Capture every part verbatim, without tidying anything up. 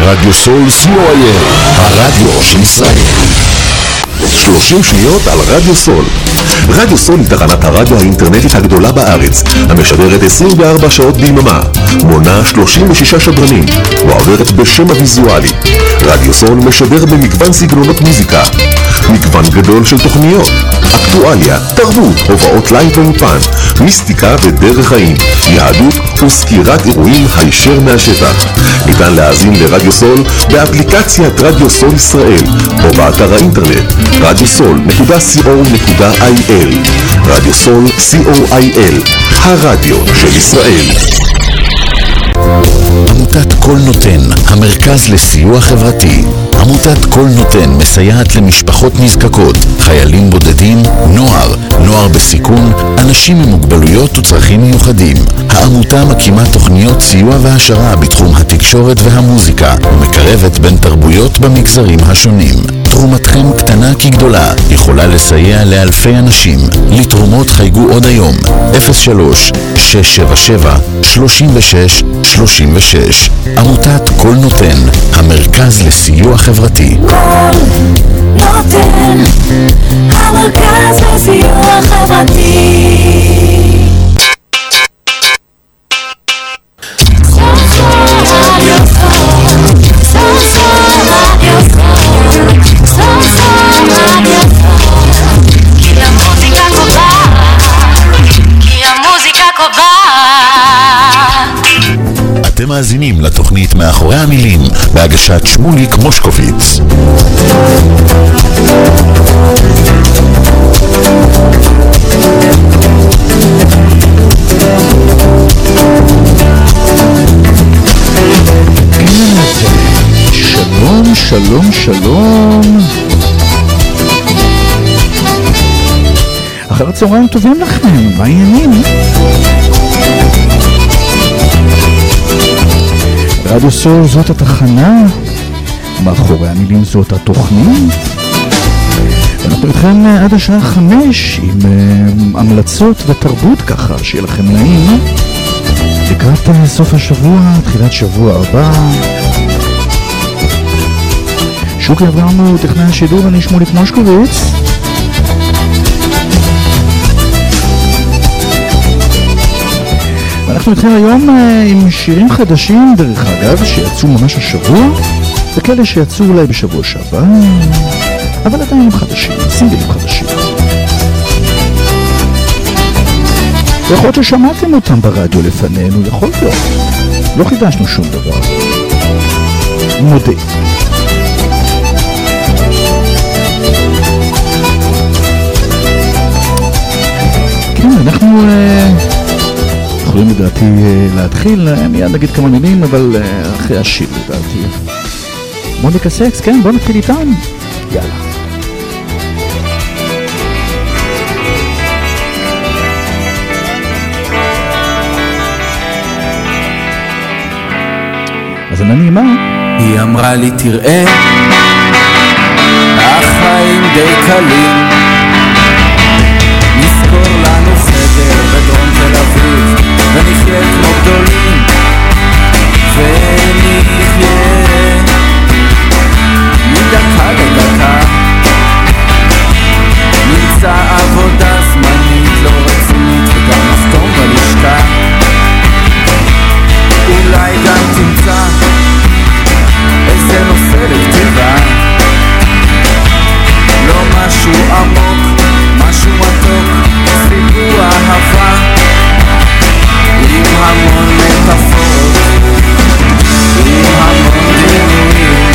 רדיו סול סי או איי אל, הרדיו של ישראל. שלושים שניות על רדיו סול. רדיו סול היא תחנת הרדיו האינטרנטית הגדולה בארץ, המשדרת עשרים וארבע שעות ביממה, מונה שלושים ושישה שדרנים, ועוברת בשם הוויזואלי. רדיו סול משדר במגוון סגנונות מוזיקה, מגוון גדול של תוכניות, אקטואליה, תרבות, הובאות לייב ואופן, מיסטיקה ודרך חיים, יהדות וסקירת אירועים הישר מהשטח. ניתן להאזין לרדיו סול באפליקציית רדיו סול ישראל או באתר האינטרנט רדיו סול נקודה סי או נקודה איי אל. רדיו סול סי או איי אל, הרדיו של ישראל. עמותת כל נותן, המרכז לסיוע חברתי. עמותת כל נותן מסייעת למשפחות נזקקות, חיילים בודדים, נוער, נוער בסיכון, אנשים עם מוגבלויות וצרכים מיוחדים. העמותה מקימה תוכניות סיוע והשרה בתחום התקשורת והמוזיקה, ומקרבת בין תרבויות במגזרים השונים. תרומתכם קטנה כגדולה, יכולה לסייע לאלפי אנשים. לתרומות חייגו עוד היום, אפס שלוש שש שבע שבע שלושים ושש שלושים ושש. עמותת כל נותן, המרכז לסיוע חברתי. כל נותן, המרכז לסיוע חברתי. אתם מאזינים לתוכנית מאחורי המילים בהגשת שמוליק מושקוביץ. שלום, שלום, שלום. אחר הצהריים טובים לכם, מה העניינים? רדיו סול זאת התחנה, מאחורי המילים זאת התוכנית. ואנחנו איתכם עד השעה חמש עם uh, המלצות ותרבות ככה, שיהיה לכם נעים. לקראת uh, סוף השבוע, תחילת שבוע הבא. שוקי אברהם הוא טכנאי השידור, ואני שמוליק מושקוביץ. אנחנו איתכם היום עם שירים חדשים, דרך אגב, שיצאו ממש השבוע, וכאלה שיצאו אולי בשבוע שעבר, אבל עדיין הם חדשים, סינגלים חדשים. יכול להיות ששמעתם אותם ברדיו לפנינו, יכול להיות. לא חידשנו שום דבר. מודה. כן, אנחנו... יכולים לדעתי להתחיל, מיד נגיד כמה מילים, אבל אחרי השיר לדעתי. מוניקה סקס, כן, בוא נתחיל איתם. יאללה. אז אני נעימה. היא אמרה לי תראה, החיים די קלים, נזכור לנו חדר בדרום תל אביב, ונחיה כמו גדולים, ונחיה מדקה לדקה, נמצא עבודה זמנית לא רצינית וגם נחתום בלשכה, אולי גם תמצא איזה נושא לכתיבה, לא משהו עמוק, משהו מתוק, סיפור אהבה עם המון מטאפורות, עם המון דימויים,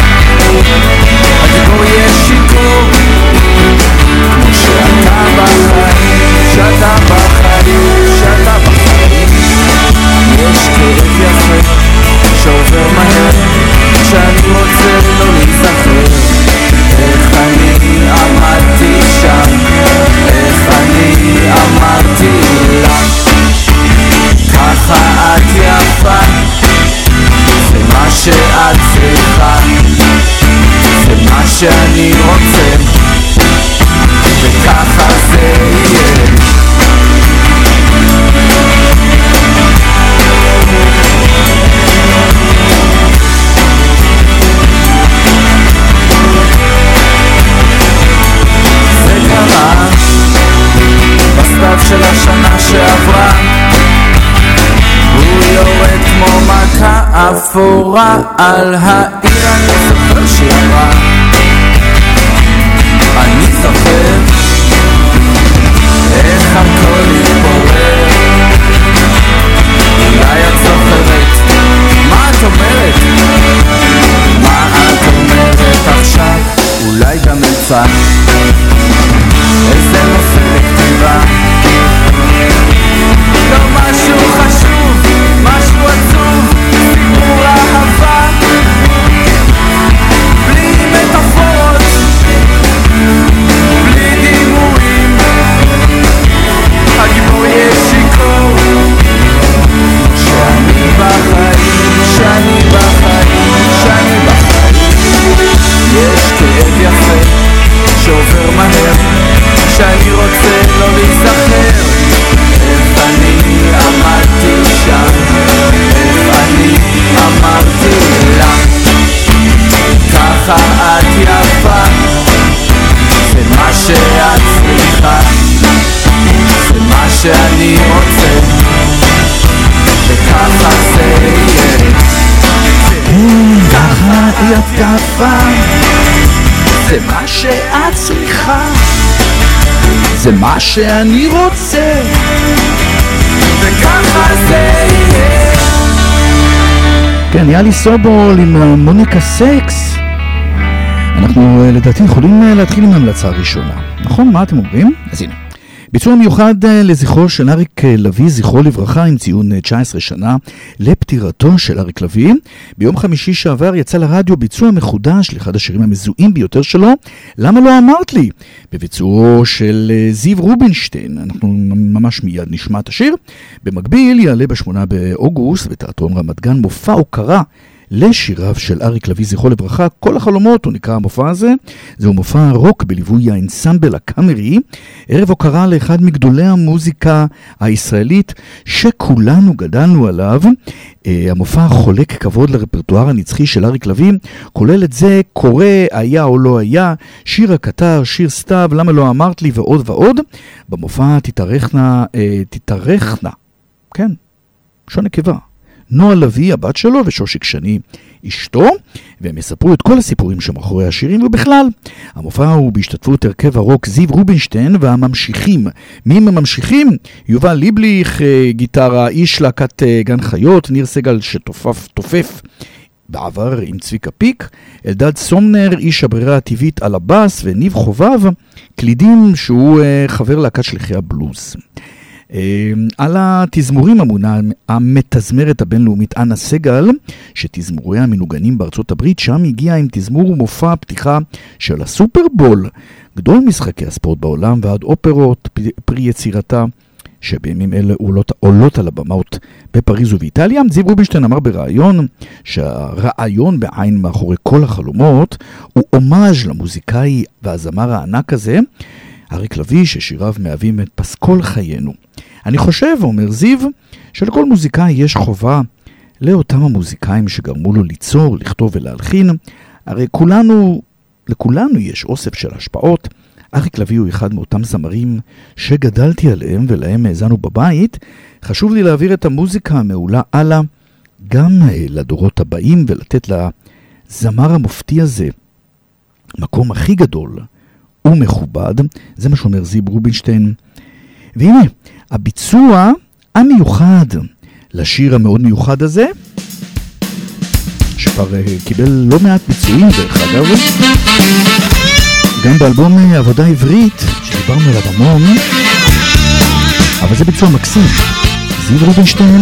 הדיבור יהיה שיקור כמו שאתה בחיים, שאתה בחיים, שאתה בחיים. יש כאב יפה שעובר מהר, שאני רוצה לא להיזכר איך אני עמדתי שם, איך אני אמרתי לך ככה את יפה, זה מה שאת צריכה, זה מה שאני רוצה, וככה זה יהיה. אפורה על העיר אני זוכר שירה אני זוכר איך הכל התפורר אולי את זוכרת מה את אומרת? מה את אומרת עכשיו? אולי גם אמצע איזה נושא לכתיבה לא משהו חשוב, משהו עצוב סיפור אהבה בלי מטאפורות בלי דימויים הגיבור יש שיקור שאני בחיים, שאני בחיים, שאני בחיים יש כאב יפה שעובר מהר שאני רוצה לא להיזכר איך אני עמדתי שם איך אני אמרתי לה ככה את יפה זה מה שאת צריכה זה מה שאני רוצה וככה זה יהיה ככה את יפה זה מה שאת צריכה זה מה שאני רוצה וככה זה יהיה. כן, יאלי סובול עם מוניקה סקס. אנחנו לדעתי יכולים להתחיל עם ההמלצה הראשונה, נכון? מה אתם אומרים? אז הנה, ביצוע מיוחד לזכרו של אריק לוי, זכרו לברכה, עם ציון תשע עשרה שנה לפטירתו של אריק לוי. ביום חמישי שעבר יצא לרדיו ביצוע מחודש לאחד השירים המזוהים ביותר שלו, למה לא אמרת לי? בביצועו של זיו רובינשטיין. אנחנו ממש מיד נשמע את השיר. במקביל יעלה בשמונה באוגוסט בתיאטרון רמת גן מופע הוקרה לשיריו של אריק לוי, זכרו לברכה, כל החלומות, הוא נקרא המופע הזה. זהו מופע רוק בליווי האנסמבל הקאמרי, ערב הוקרה לאחד מגדולי המוזיקה הישראלית שכולנו גדלנו עליו. המופע חולק כבוד לרפרטואר הנצחי של אריק לוי, כולל את זה קורא, היה או לא היה, שיר הקטר, שיר סתיו, למה לא אמרת לי, ועוד ועוד. במופע תתארכנה, תתארכנה, כן, שון נקבה, נועה לוי, הבת שלו, ושושיק שני, אשתו, והם יספרו את כל הסיפורים שמאחורי השירים, ובכלל, המופע הוא בהשתתפות הרכב הרוק זיו רובינשטיין והממשיכים. מי הם הממשיכים? יובל ליבליך, גיטרה, איש להקת גן חיות, ניר סגל שתופף תופף בעבר עם צביקה פיק, אלדד סומנר, איש הברירה הטבעית על הבאס, וניב חובב, קלידים שהוא חבר להקת שליחי הבלוז. על התזמורים אמונה המתזמרת הבינלאומית אנה סגל, שתזמוריה מנוגנים בארצות הברית, שם הגיעה עם תזמור ומופע פתיחה של הסופרבול, גדול משחקי הספורט בעולם ועד אופרות פרי יצירתה, שבימים אלה עולות, עולות על הבמות בפריז ובאיטליה. זיו רובינשטיין אמר ברעיון שהרעיון בעין מאחורי כל החלומות הוא אומאז' למוזיקאי והזמר הענק הזה, אריק לוי, ששיריו מהווים את פסקול חיינו. אני חושב, אומר זיו, שלכל מוזיקאי יש חובה לאותם המוזיקאים שגרמו לו ליצור, לכתוב ולהלחין. הרי כולנו, לכולנו יש אוסף של השפעות. אריק לוי הוא אחד מאותם זמרים שגדלתי עליהם ולהם האזנו בבית. חשוב לי להעביר את המוזיקה המעולה הלאה, גם לדורות הבאים, ולתת לזמר המופתי הזה מקום הכי גדול ומכובד. זה מה שאומר זיו רובינשטיין. והנה, הביצוע המיוחד לשיר המאוד מיוחד הזה, שכבר קיבל לא מעט ביצועים דרך אגב, גם באלבום עבודה עברית שדיברנו עליו המון, אבל זה ביצוע מקסים. זיו רובינשטיין.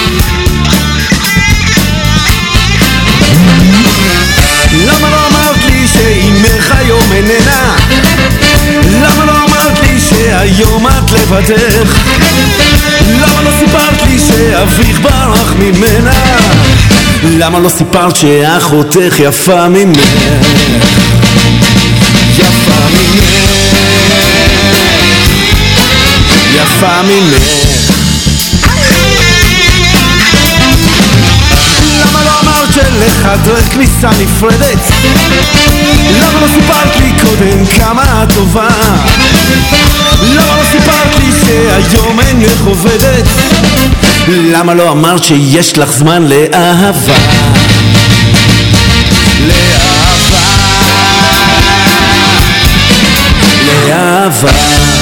למה לא אמרת לי שאימך היום איננה? למה לא אמרת לי שהיום את לבדך? למה לא סיפרת לי שאביך ברח ממנה? למה לא סיפרת שאחותך יפה ממך? יפה ממך, יפה ממך. למה לא אמרת שלך דרך כניסה נפרדת? למה לא סיפרת לי קודם כמה את טובה? למה לא סיפרת לי שהיום אינך עובדת? למה לא אמרת שיש לך זמן לאהבה? לאהבה, לאהבה.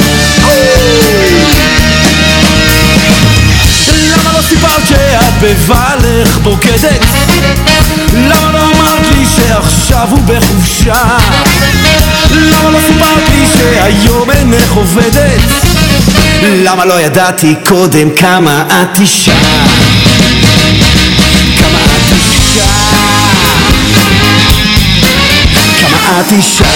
למה לא סיפרת שאת בבלך בוקדת? למה לא אמרת לי שעכשיו הוא בחופשה? למה לא סיפרת לי שהיום אינך עובדת? למה לא ידעתי קודם כמה את אישה? כמה את אישה? כמה את אישה?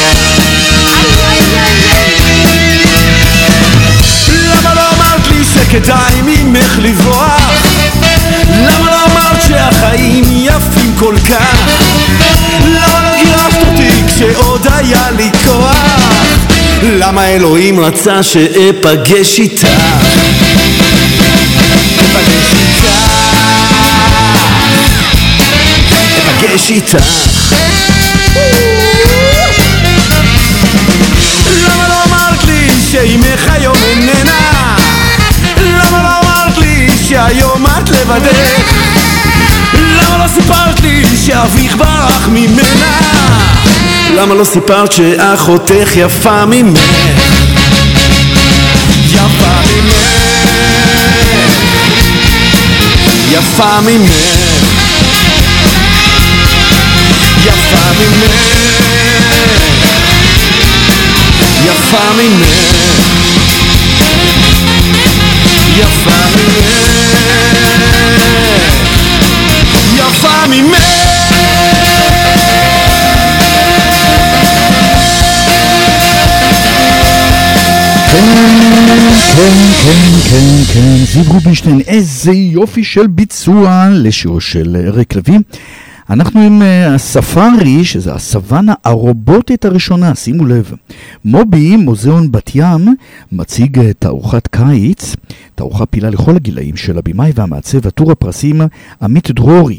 למה לא אמרת לי שכדאי ממך לברוח? למה לא אמרת שהחיים יפים כל כך? למה לא גירשת אותי כשעוד היה לי כוח? למה אלוהים רצה שאפגש איתך? אפגש איתך, אפגש איתך. למה לא אמרת לי שאימך היום איננה? למה לא אמרת לי שהיום את לבדך? למה לא סיפרת לי שאביך ברח ממנה? למה לא סיפרת שאחותך יפה ממך? יפה ממך, יפה ממך, יפה ממך, יפה ממך, יפה ממך, יפה ממך. כן, כן, כן, כן, זיו רובינשטיין, איזה יופי של ביצוע לשיעור של אריק לוי. אנחנו עם הספארי, שזה הסוואנה הרובוטית הראשונה, שימו לב. מובי, מוזיאון בת ים, מציג תערוכת קיץ, תערוכה פעילה לכל הגילאים של הבמאי והמעצב עטור הפרסים עמית דרורי.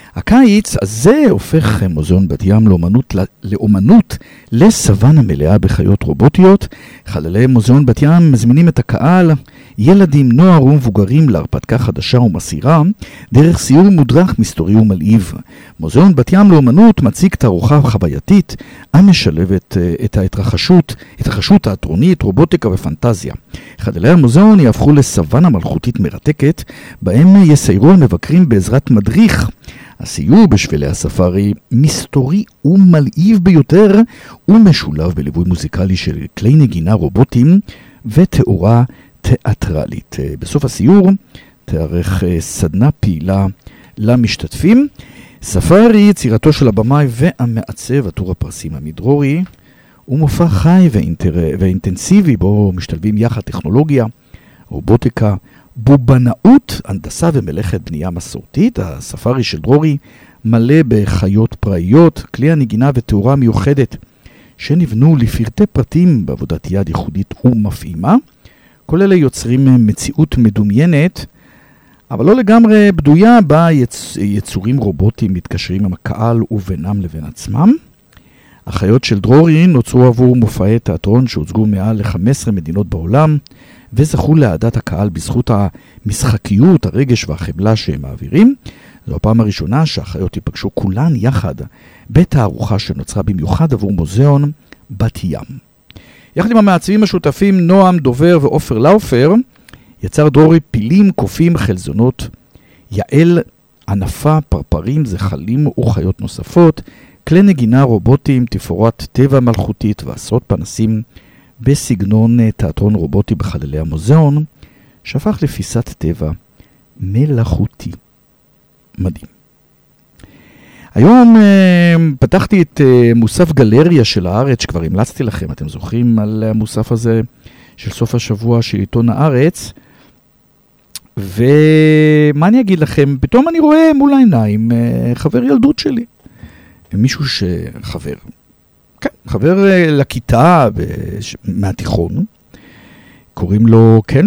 הקיץ הזה הופך מוזיאון בת ים לאומנות, לאומנות לסוואנה מלאה בחיות רובוטיות. חללי מוזיאון בת ים מזמינים את הקהל, ילדים, נוער ומבוגרים, להרפתקה חדשה ומסירה, דרך סיור מודרך, מסתורי ומלהיב. מוזיאון בת ים לאומנות מציג תערוכה חווייתית המשלבת את ההתרחשות, התרחשות תיאטרונית, רובוטיקה ופנטזיה. חללי המוזיאון יהפכו לסוואנה מלכותית מרתקת, בהם יסיירו המבקרים בעזרת מדריך. הסיור בשבילי הספארי מסתורי ומלהיב ביותר, ומשולב בליווי מוזיקלי של כלי נגינה רובוטים ותאורה תיאטרלית. בסוף הסיור תארך סדנה פעילה למשתתפים. ספארי, יצירתו של הבמאי והמעצב עטור הפרסים עמית דרורי, הוא מופע חי ואינטר... ואינטנסיבי בו משתלבים יחד טכנולוגיה, רובוטיקה, בובנאות, הנדסה ומלאכת בנייה מסורתית. הספארי של דרורי מלא בחיות פראיות, כלי הנגינה ותאורה מיוחדת שנבנו לפרטי פרטים בעבודת יד ייחודית ומפעימה. כל אלה יוצרים מציאות מדומיינת, אבל לא לגמרי בדויה, בה יצ... יצורים רובוטיים מתקשרים עם הקהל ובינם לבין עצמם. החיות של דרורי נוצרו עבור מופעי תיאטרון שהוצגו מעל ל-חמש עשרה מדינות בעולם, וזכו להעדת הקהל בזכות המשחקיות, הרגש והחמלה שהם מעבירים. זו הפעם הראשונה שהחיות ייפגשו כולן יחד בתערוכה שנוצרה במיוחד עבור מוזיאון בת ים. יחד עם המעצבים השותפים נועם דובר ואופר לאופר, יצר דרורי פילים, קופים, חלזונות, יעל, ענפה, פרפרים, זחלים וחיות נוספות, כלי נגינה רובוטיים, תפאורת טבע מלכותית ועשרות פנסים בסגנון תיאטרון רובוטי בחללי המוזיאון, שהפך לפיסת טבע מלאכותי. מדהים. היום פתחתי את מוסף גלריה של הארץ, שכבר המלצתי לכם, אתם זוכרים על המוסף הזה של סוף השבוע של עיתון הארץ, ומה אני אגיד לכם, פתאום אני רואה מול העיניים חבר ילדות שלי, מישהו שחבר, כן, חבר לכיתה מהתיכון, קוראים לו, כן,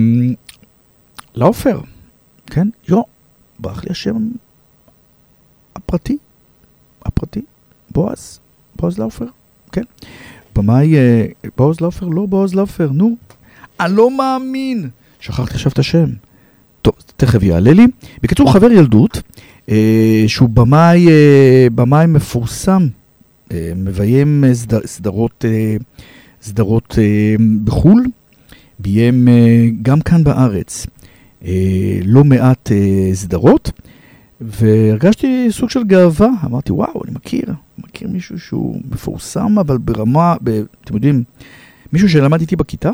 לאופר, כן, יו, ברח לי השם הפרטי, הפרטי, בועז, בועז לאופר, כן, במאי, בועז לאופר, לא בועז לאופר, נו, אני לא מאמין, שכחתי עכשיו את השם, טוב, טוב, תכף יעלה לי. בקיצור, חבר ילדות, אה, שהוא במאי, אה, במאי מפורסם, אה, מביים סדר, סדרות, אה, סדרות אה, בחול, ביים אה, גם כאן בארץ אה, לא מעט אה, סדרות, והרגשתי סוג של גאווה. אמרתי, וואו, אני מכיר, מכיר מישהו שהוא מפורסם, אבל ברמה, ב, אתם יודעים, מישהו שלמד איתי בכיתה,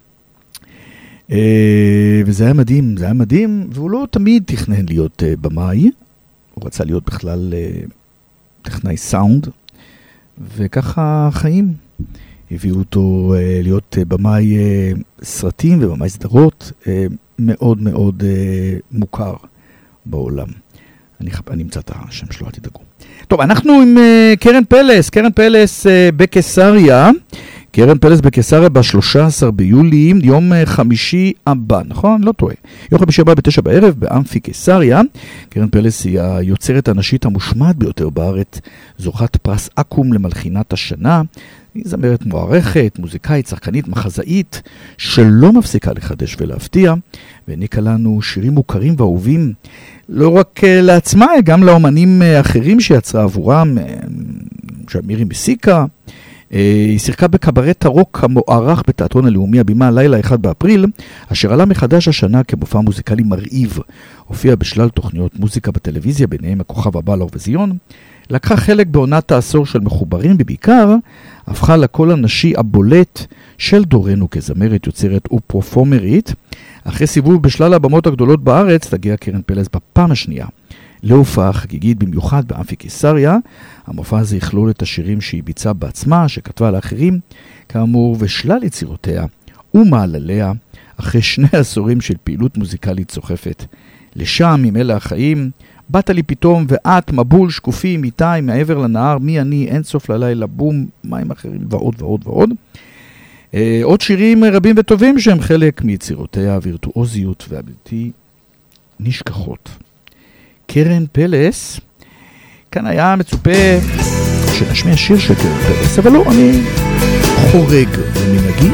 וזה היה מדהים, זה היה מדהים, והוא לא תמיד תכנן להיות במאי, הוא רצה להיות בכלל טכנאי סאונד, וככה החיים הביאו אותו להיות במאי סרטים ובמאי סדרות מאוד מאוד מוכר בעולם. אני, אני אמצא את השם שלו, אל תדאגו. טוב, אנחנו עם קרן פלס, קרן פלס בקיסריה, קרן פלס בקיסריה ב-שלושה עשר ביולי, יום חמישי הבא, נכון? לא טועה. יום חמישי הבא בתשע בערב, באמפי קיסריה. קרן פלס היא היוצרת הנשית המושמעת ביותר בארץ, זוכת פרס אקו"ם למלחינת השנה. היא זמרת מוערכת, מוזיקאית, שחקנית, מחזאית, שלא מפסיקה לחדש ולהפתיע, והעניקה לנו שירים מוכרים ואהובים, לא רק לעצמה, גם לאומנים אחרים שיצרה עבורם, שמירי מסיקה. היא שיחקה בקברט הרוק המוערך בתיאטרון הלאומי הבימה לילה אחד באפריל, אשר עלה מחדש השנה כמופע מוזיקלי מרהיב. הופיע בשלל תוכניות מוזיקה בטלוויזיה, ביניהם הכוכב הבא לאירוויזיון. לקחה חלק בעונת העשור של מחוברים, ובעיקר הפכה לקול הנשי הבולט של דורנו כזמרת, יוצרת ופרופורמרית. אחרי סיבוב בשלל הבמות הגדולות בארץ, תגיע קרן פלס בפעם השנייה להופעה חגיגית במיוחד באמפי קיסריה. המופע הזה יכלול את השירים שהיא ביצעה בעצמה, שכתבה לאחרים, כאמור, ושלל יצירותיה ומעלליה, אחרי שני עשורים של פעילות מוזיקלית סוחפת. לשם, עם אלה החיים, באת לי פתאום, ואת, מבול, שקופים, איתי, מעבר לנהר, מי אני, אין סוף ללילה, בום, מים אחרים, ועוד ועוד ועוד. אה, עוד שירים רבים וטובים שהם חלק מיצירותיה, הווירטואוזיות והבלתי נשכחות. קרן פלס, כאן היה מצופה שנשמיע שיר של קרן פלס, אבל לא, אני חורג במנהגי.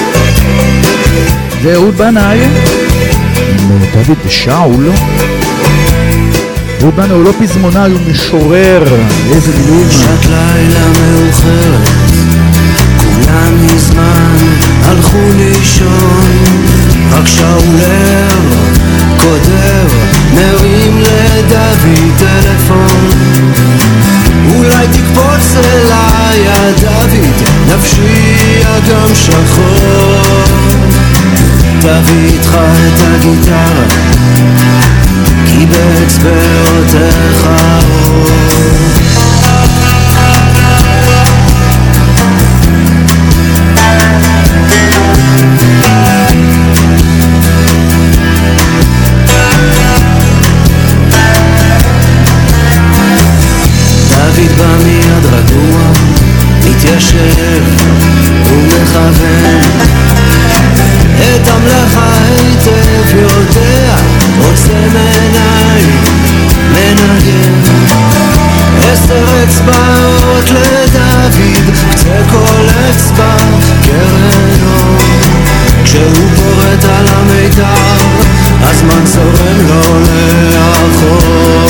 זה אהוד בנאי עם דוד ושאול. אהוד בנאי הוא לא פזמונאי, הוא משורר. איזה מילים. שעת לילה מאוחרת, כולם מזמן הלכו לישון, רק שאולר קודר מרים לדוד טלפון. אולי תקפוץ אליי דוד, נפשי אגם שחור. תביא איתך את הגיטרה, כי באצבעותיך אור. דוד בא מיד רגוע, מתיישב ומכוון את המלאכה היטב, יודע, עוצם עיניים, מנגן עשר אצבעות לדוד, קצה כל אצבע קרנו. כשהוא פורט על המיתר, הזמן זורם לו לאחור.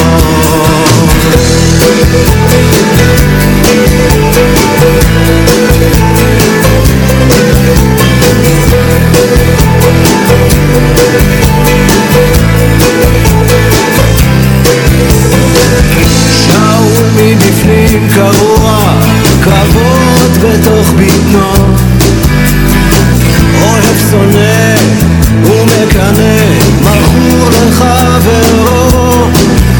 שאול מבפנים קרוע, כבוד בתוך בטנו, אוהב שונא ומקנא, מכור לחברו.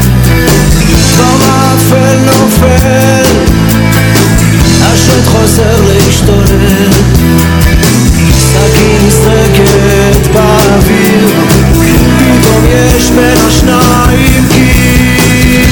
במאפל נופל, השד חוזר להשתולל, סכין נזרקת באוויר, פתאום יש בין השניים קיר.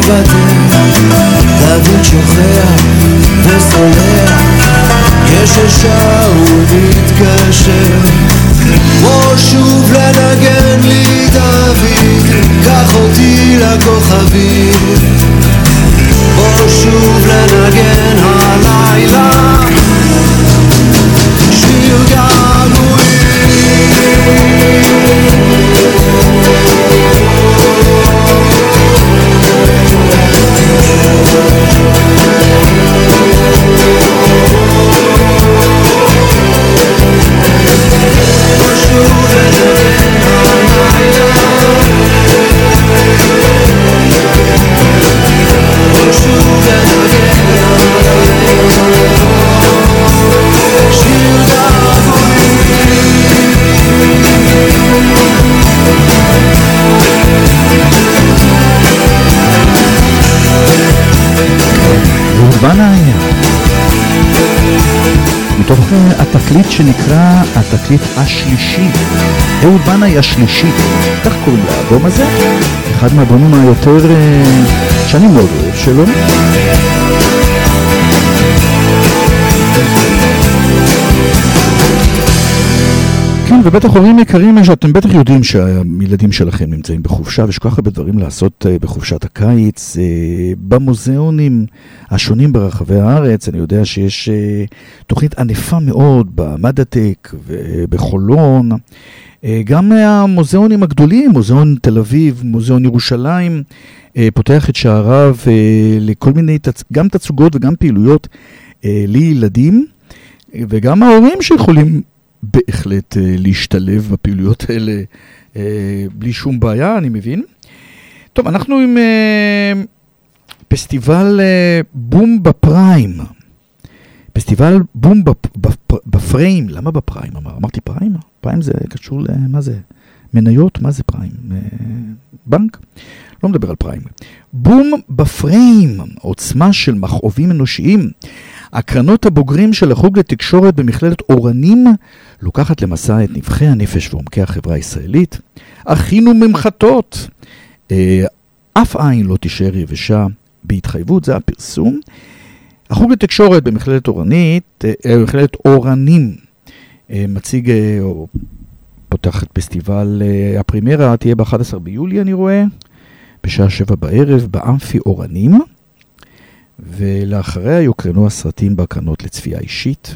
לוותר, דוד שוכח וסולח, יש ששאול מתקשר, בוא שוב לנגן לי דוד, קח אותי לכוכבים, בוא שוב לנגן הלילה, שיר געגועים. בנאי, מתוך התקליט שנקרא התקליט השלישי, אהוד בנאי השלישי, כך קוראים לאלבום הזה, אחד מהאלבומים היותר שאני מאוד אוהב שלו. כן, ובטח הורים יקרים שאתם בטח יודעים שהילדים שלכם נמצאים בחופשה, ויש כל כך הרבה דברים לעשות בחופשת הקיץ, במוזיאונים השונים ברחבי הארץ. אני יודע שיש תוכנית ענפה מאוד במדעטק ובחולון, גם המוזיאונים הגדולים, מוזיאון תל אביב, מוזיאון ירושלים, פותח את שעריו לכל מיני, גם תצוגות וגם פעילויות לילדים, וגם ההורים שיכולים בהחלט להשתלב בפעילויות האלה בלי שום בעיה, אני מבין. טוב, אנחנו עם פסטיבל בום בפריים. פסטיבל בום בפריים. למה בפריים? אמרתי פריים? פריים זה קשור למה זה? מניות? מה זה פריים? בנק? לא מדבר על פריים. בום בפריים, עוצמה של מכאובים אנושיים. הקרנות הבוגרים של החוג לתקשורת במכללת אורנים לוקחת למסע את נבחי הנפש ועומקי החברה הישראלית. אחינו ממחטות. אה, אף עין לא תישאר יבשה בהתחייבות, זה הפרסום. החוג לתקשורת במכללת אורנית, אה, במכללת אורנים, אה, מציג אה, או פותח את פסטיבל, אה, הפרימרה תהיה ב-אחד עשר ביולי אני רואה, בשעה שבע בערב באמפי אורנים. ולאחריה יוקרנו הסרטים בהקרנות לצפייה אישית.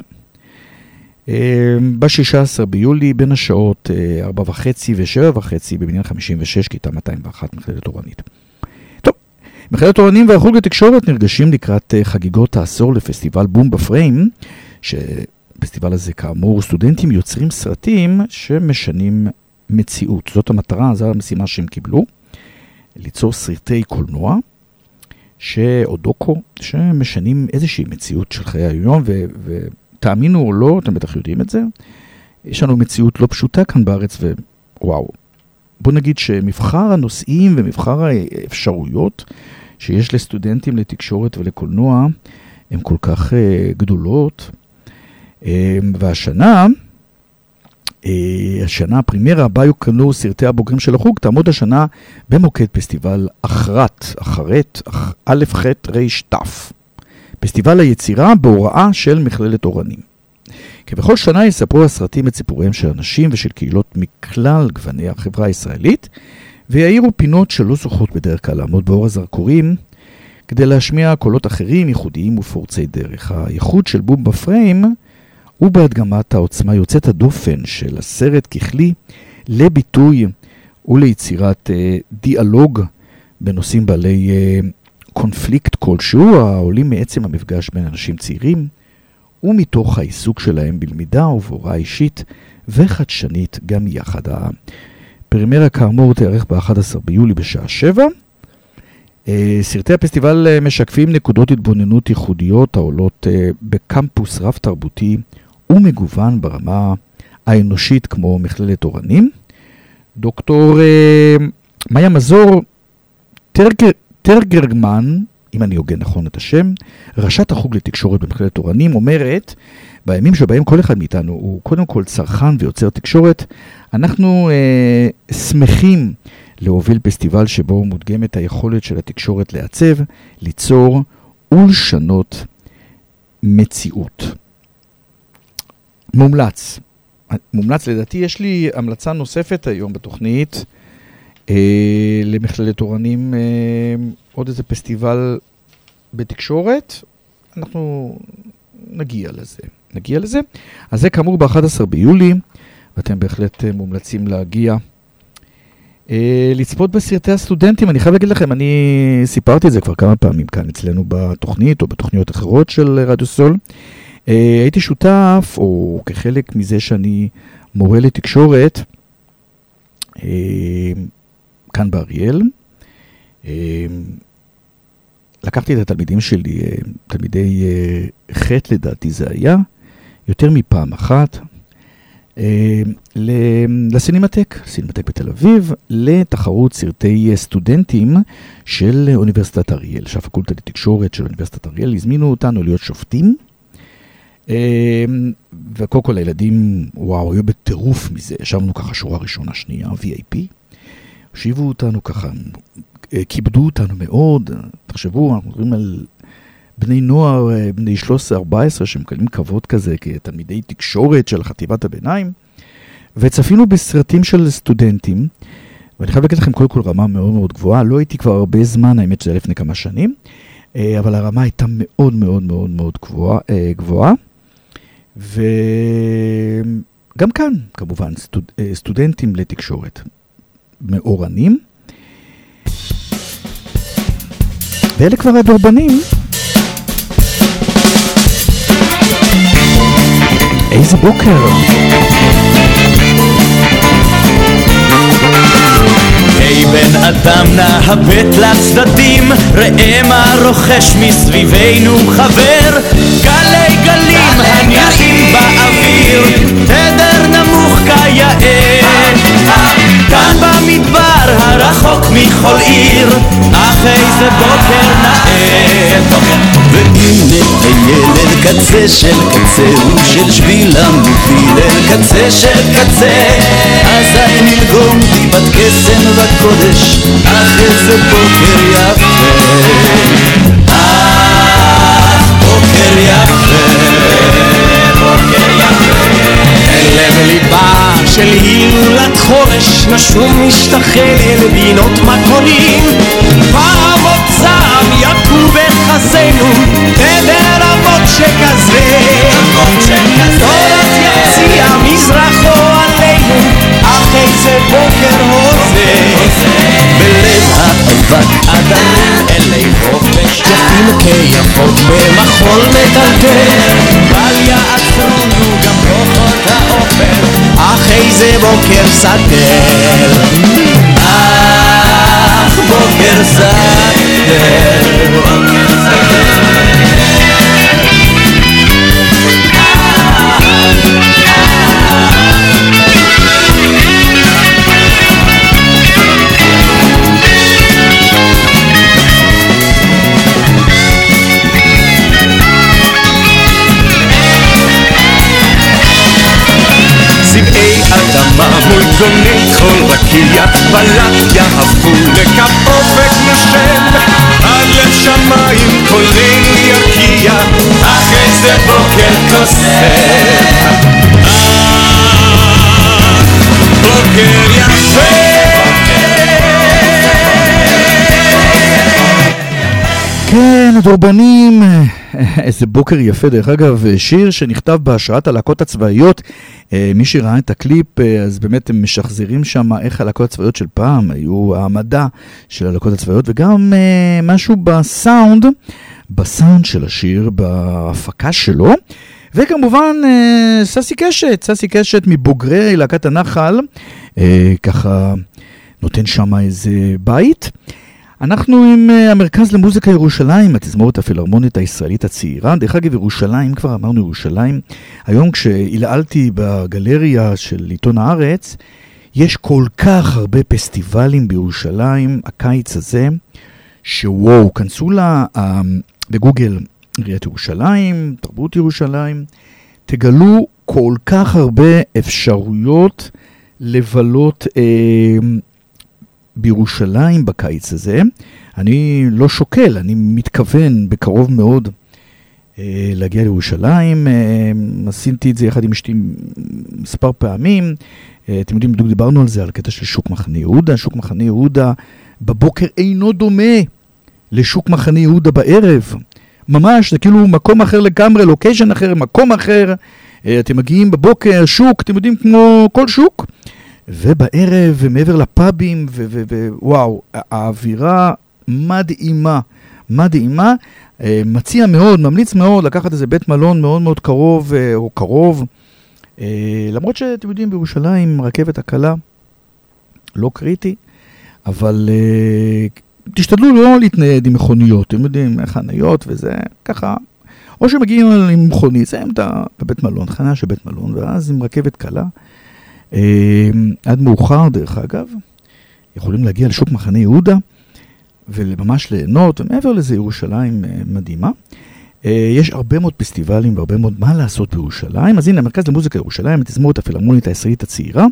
ב-שישה עשר ביולי בין השעות ארבע וחצי ושבע וחצי בבניין חמישים ושש, כיתה מאתיים ואחת, מכללת אורנית. טוב, מכללת אורנים והחוג לתקשורת נרגשים לקראת חגיגות העשור לפסטיבל בום בפריים, שפסטיבל הזה כאמור סטודנטים יוצרים סרטים שמשנים מציאות. זאת המטרה, זו המשימה שהם קיבלו, ליצור סרטי קולנוע, או דוקו, שמשנים איזושהי מציאות של חיי היום, ותאמינו או לא, אתם בטח יודעים את זה, יש לנו מציאות לא פשוטה כאן בארץ, ווואו. בוא נגיד שמבחר הנושאים ומבחר האפשרויות שיש לסטודנטים לתקשורת ולקולנוע, הן כל כך גדולות, והשנה, השנה הפרימרה הבאה יוקרנו סרטי הבוגרים של החוג, תעמוד השנה במוקד פסטיבל אחרת, אחרת, א' ח' ר' ת', פסטיבל היצירה בהוראה של מכללת אורנים. כבכל שנה יספרו הסרטים את סיפוריהם של אנשים ושל קהילות מכלל גווני החברה הישראלית, ויעירו פינות שלא זוכות בדרך כלל לעמוד באור הזרקורים, כדי להשמיע קולות אחרים, ייחודיים ופורצי דרך. הייחוד של בום בפריים הוא בהדגמת העוצמה יוצאת הדופן של הסרט ככלי לביטוי וליצירת אה, דיאלוג בנושאים בעלי אה, קונפליקט כלשהו, העולים מעצם המפגש בין אנשים צעירים, ומתוך העיסוק שלהם בלמידה ובהוראה אישית וחדשנית גם יחד. הפרימרה כאמור תארך ב-אחד עשר ביולי בשעה שבע. אה, סרטי הפסטיבל אה, משקפים נקודות התבוננות ייחודיות העולות אה, בקמפוס רב תרבותי ומגוון ברמה האנושית כמו מכללת אורנים. דוקטור אה, מאיה מזור טרגר, טרגרגמן, אם אני הוגן נכון את השם, ראשת החוג לתקשורת במכללת אורנים, אומרת, בימים שבהם כל אחד מאיתנו הוא קודם כל צרכן ויוצר תקשורת, אנחנו אה, שמחים להוביל פסטיבל שבו מודגמת היכולת של התקשורת לעצב, ליצור ולשנות מציאות. מומלץ. מומלץ, לדעתי, יש לי המלצה נוספת היום בתוכנית, אה, למכללת אורנים, אה, עוד איזה פסטיבל בתקשורת, אנחנו נגיע לזה, נגיע לזה. אז זה כאמור ב-אחד עשר ביולי, ואתם בהחלט מומלצים להגיע. לצפות בסרטי הסטודנטים, אני חייב להגיד לכם, אני סיפרתי את זה כבר כמה פעמים כאן אצלנו בתוכנית, או בתוכניות אחרות של רדיו סול. הייתי שותף, או כחלק מזה שאני מורה לתקשורת, כאן באריאל. לקחתי את התלמידים שלי, תלמידי ח' לדעתי זה היה, יותר מפעם אחת, לסינמטק, סינמטק בתל אביב, לתחרות סרטי סטודנטים של אוניברסיטת אריאל, שהפקולטה לתקשורת של אוניברסיטת אריאל, הזמינו אותנו להיות שופטים, וקודם כל הילדים, וואו, היו בטירוף מזה, ישבנו ככה שורה ראשונה, שנייה, וי איי פי, הושיבו אותנו ככה, כיבדו אותנו מאוד, תחשבו, אנחנו מדברים על בני נוער, בני שלוש עשרה ארבע עשרה, שמקבלים כבוד כזה, כתלמידי תקשורת של חטיבת הביניים, וצפינו בסרטים של סטודנטים, ואני חייב להגיד לכם קודם כל רמה מאוד מאוד גבוהה, לא הייתי כבר הרבה זמן, האמת שזה לפני כמה שנים, אבל הרמה הייתה מאוד מאוד מאוד מאוד גבוהה, גבוהה, וגם כאן, כמובן, סטוד, סטודנטים לתקשורת מאורנים, ואלה כבר הדורבנים. איזה בוקר. היי בן אדם נהבט לצדדים, ראה מה רוחש מסביבנו חבר, גלי גלים הניחים באוויר, תדר נמוך כיאה, כאן במדבר הרחוק מכל עיר, אך איזה בוקר נאה. והנה הילד קצה של קצהו של שבילה מוביל אל קצה של קצה, אזי נלגום טיפת קסם בקודש, אך איזה בוקר יפה, אך בוקר יפה, בוקר יפה. לב ליבה של הילולת חורש, נשום משתחל אל בינות מקונים, פעם עוד צעם יקו בחזנו, תדר עמוק שכזה, תורת יציע מזרחו עלינו, אך איזה בוקר הוזה, בלב האבק עדרים אלי חופש, יפים כיפות במחול מטלטל, בל יעצרונו גם כוחות האופל, אך איזה בוקר סדר, אך בוקר סדר, בוקר סדר. אדמה מול גוני חול רקיע, בלט יהפכו לקו אופק נושם, עד לשמיים קולנו יקיע, אך איזה בוקר קוסם, אך בוקר יפה. כן, הדורבנים, איזה בוקר יפה. דרך אגב, שיר שנכתב בהשראת הלהקות הצבאיות, מי שראה את הקליפ, אז באמת הם משחזרים שם איך הלהקות הצבאיות של פעם היו העמדה של הלהקות הצבאיות, וגם משהו בסאונד, בסאונד של השיר, בהפקה שלו, וכמובן ססי קשת, ססי קשת מבוגרי להקת הנחל, ככה נותן שם איזה בית. אנחנו עם המרכז למוזיקה ירושלים, התזמורת הפילהרמונית הישראלית הצעירה. דרך אגב, ירושלים, כבר אמרנו ירושלים, היום כשהילעלתי בגלריה של עיתון הארץ, יש כל כך הרבה פסטיבלים בירושלים, הקיץ הזה, שוואו, כנסו לה בגוגל עיריית ירושלים, תרבות ירושלים, תגלו כל כך הרבה אפשרויות לבלות אה, בירושלים בקיץ הזה. אני לא שוקל, אני מתכוון בקרוב מאוד אה, להגיע לירושלים. אה, עשיתי את זה יחד עם אשתי מספר פעמים. אה, אתם יודעים, בדיוק דיברנו על זה, על קטע של שוק מחנה יהודה. שוק מחנה יהודה בבוקר אינו דומה לשוק מחנה יהודה בערב. ממש, זה כאילו מקום אחר לגמרי, לוקיישן אחר, מקום אחר. אה, אתם מגיעים בבוקר, שוק, אתם יודעים, כמו כל שוק. ובערב, ומעבר לפאבים, ווואו, האווירה מדהימה, מדהימה. מציע מאוד, ממליץ מאוד לקחת איזה בית מלון מאוד מאוד קרוב, או קרוב. למרות שאתם יודעים, בירושלים, רכבת הקלה, לא קריטי, אבל תשתדלו לא להתנייד עם מכוניות, אתם יודעים, חניות וזה, ככה. או שמגיעים עם מכונית, זה עמדה בבית מלון, חניה של בית מלון, ואז עם רכבת קלה. עד מאוחר, דרך אגב, יכולים להגיע לשוק מחנה יהודה, וממש ליהנות, ומעבר לזה ירושלים מדהימה. יש הרבה מאוד פסטיבלים, והרבה מאוד מה לעשות בירושלים. אז הנה, המרכז למוזיקה ירושלים, התזמורת הפילהרמונית הישראלית הצעירה,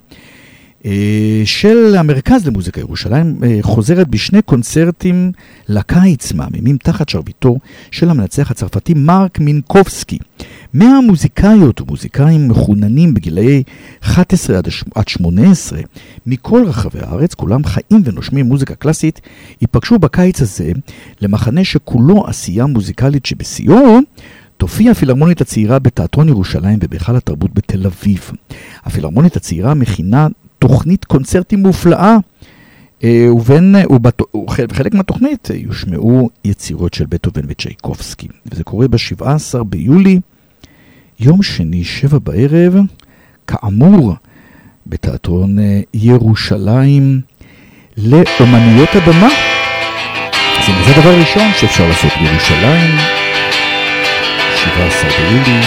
של המרכז למוזיקה ירושלים, חוזרת בשני קונצרטים לקיץ מהממים, תחת שרביטו של המנצח הצרפתי מרק מינקובסקי. מאה מוזיקאיות ומוזיקאים מחוננים בגילאי אחת עשרה עד שמונה עשרה מכל רחבי הארץ, כולם חיים ונושמים מוזיקה קלאסית, ייפגשו בקיץ הזה למחנה שכולו עשייה מוזיקלית שבסיור, תופיע הפילהרמונית הצעירה בתיאטרון ירושלים ובהיכל התרבות בתל אביב. הפילהרמונית הצעירה מכינה תוכנית קונצרטים מופלאה, ובין, ובחלק מהתוכנית יושמעו יצירות של בטהובן וצ'ייקובסקי. וזה קורה ב-שבעה עשר ביולי, יום שני, שבע בערב, כאמור, בתיאטרון ירושלים לאומניות הבמה. אז זה הדבר הראשון שאפשר לעשות בירושלים, שבעה עשר ביולי.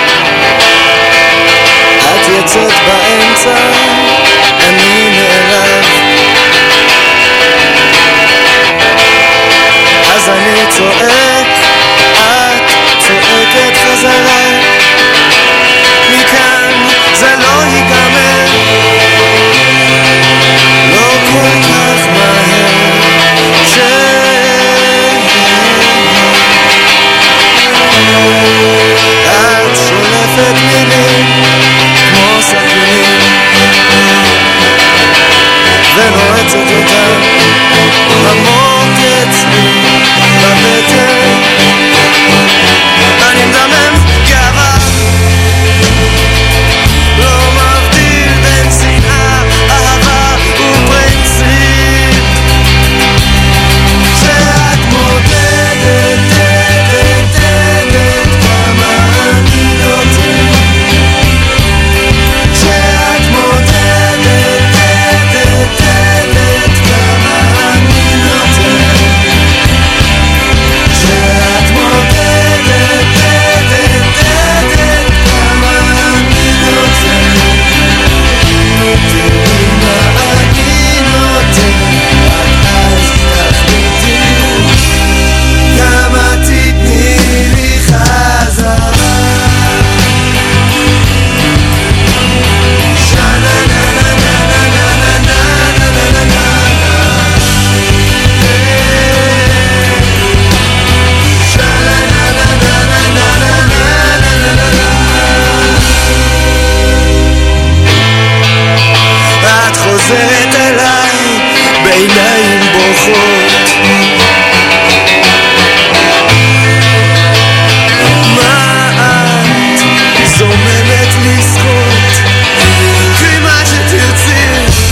את יצאת באמצע, אני נעלב, אז אני צועק, את צועקת חזרה, מכאן זה לא ייגמר, לא כל כך מהר, את שולפת מילים כמו סכינים ונועצת אותם עמוק אצלי בבטן, אני מדמם גאווה, לא מבדיל בין שנאה, אהבה ופרינציפ, שאת מודדת דדת דדת כמה אני נותן, שאת מודדת דדת דדת כמה אני נותן, שאת מודדת דדת דדת כמה אני נותן, תראי מה אני נותן, רק אז תחליטי כמה תתני לי חזרה. שנה נה נה נה נה נה נה נה נה נה נה שנה נה נה נה נה נה נה נה נה. את חוזרת אליי בעיניים בוכות, מה את זוממת לשחות, קרי מה שתרצי,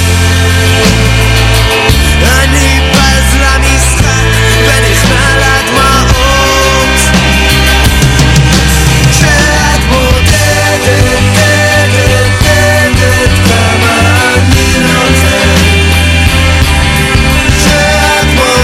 אני בז למשחק ונכנע לדמעות, שאת מודדת דדת דדת כמה אני נותן, שאת מודדת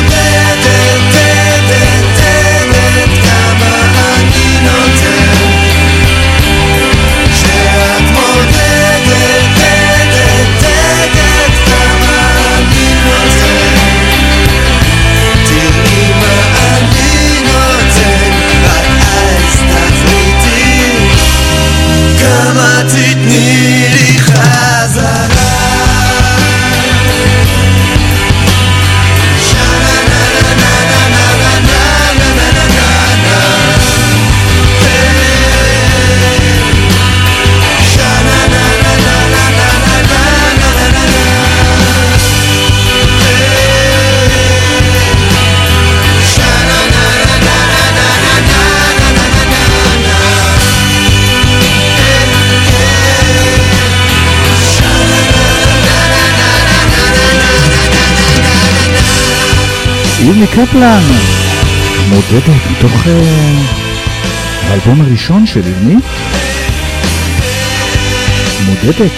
ירמי קפלן, מודדת מתוך uh, האלבום הראשון של ירמי, מודדת.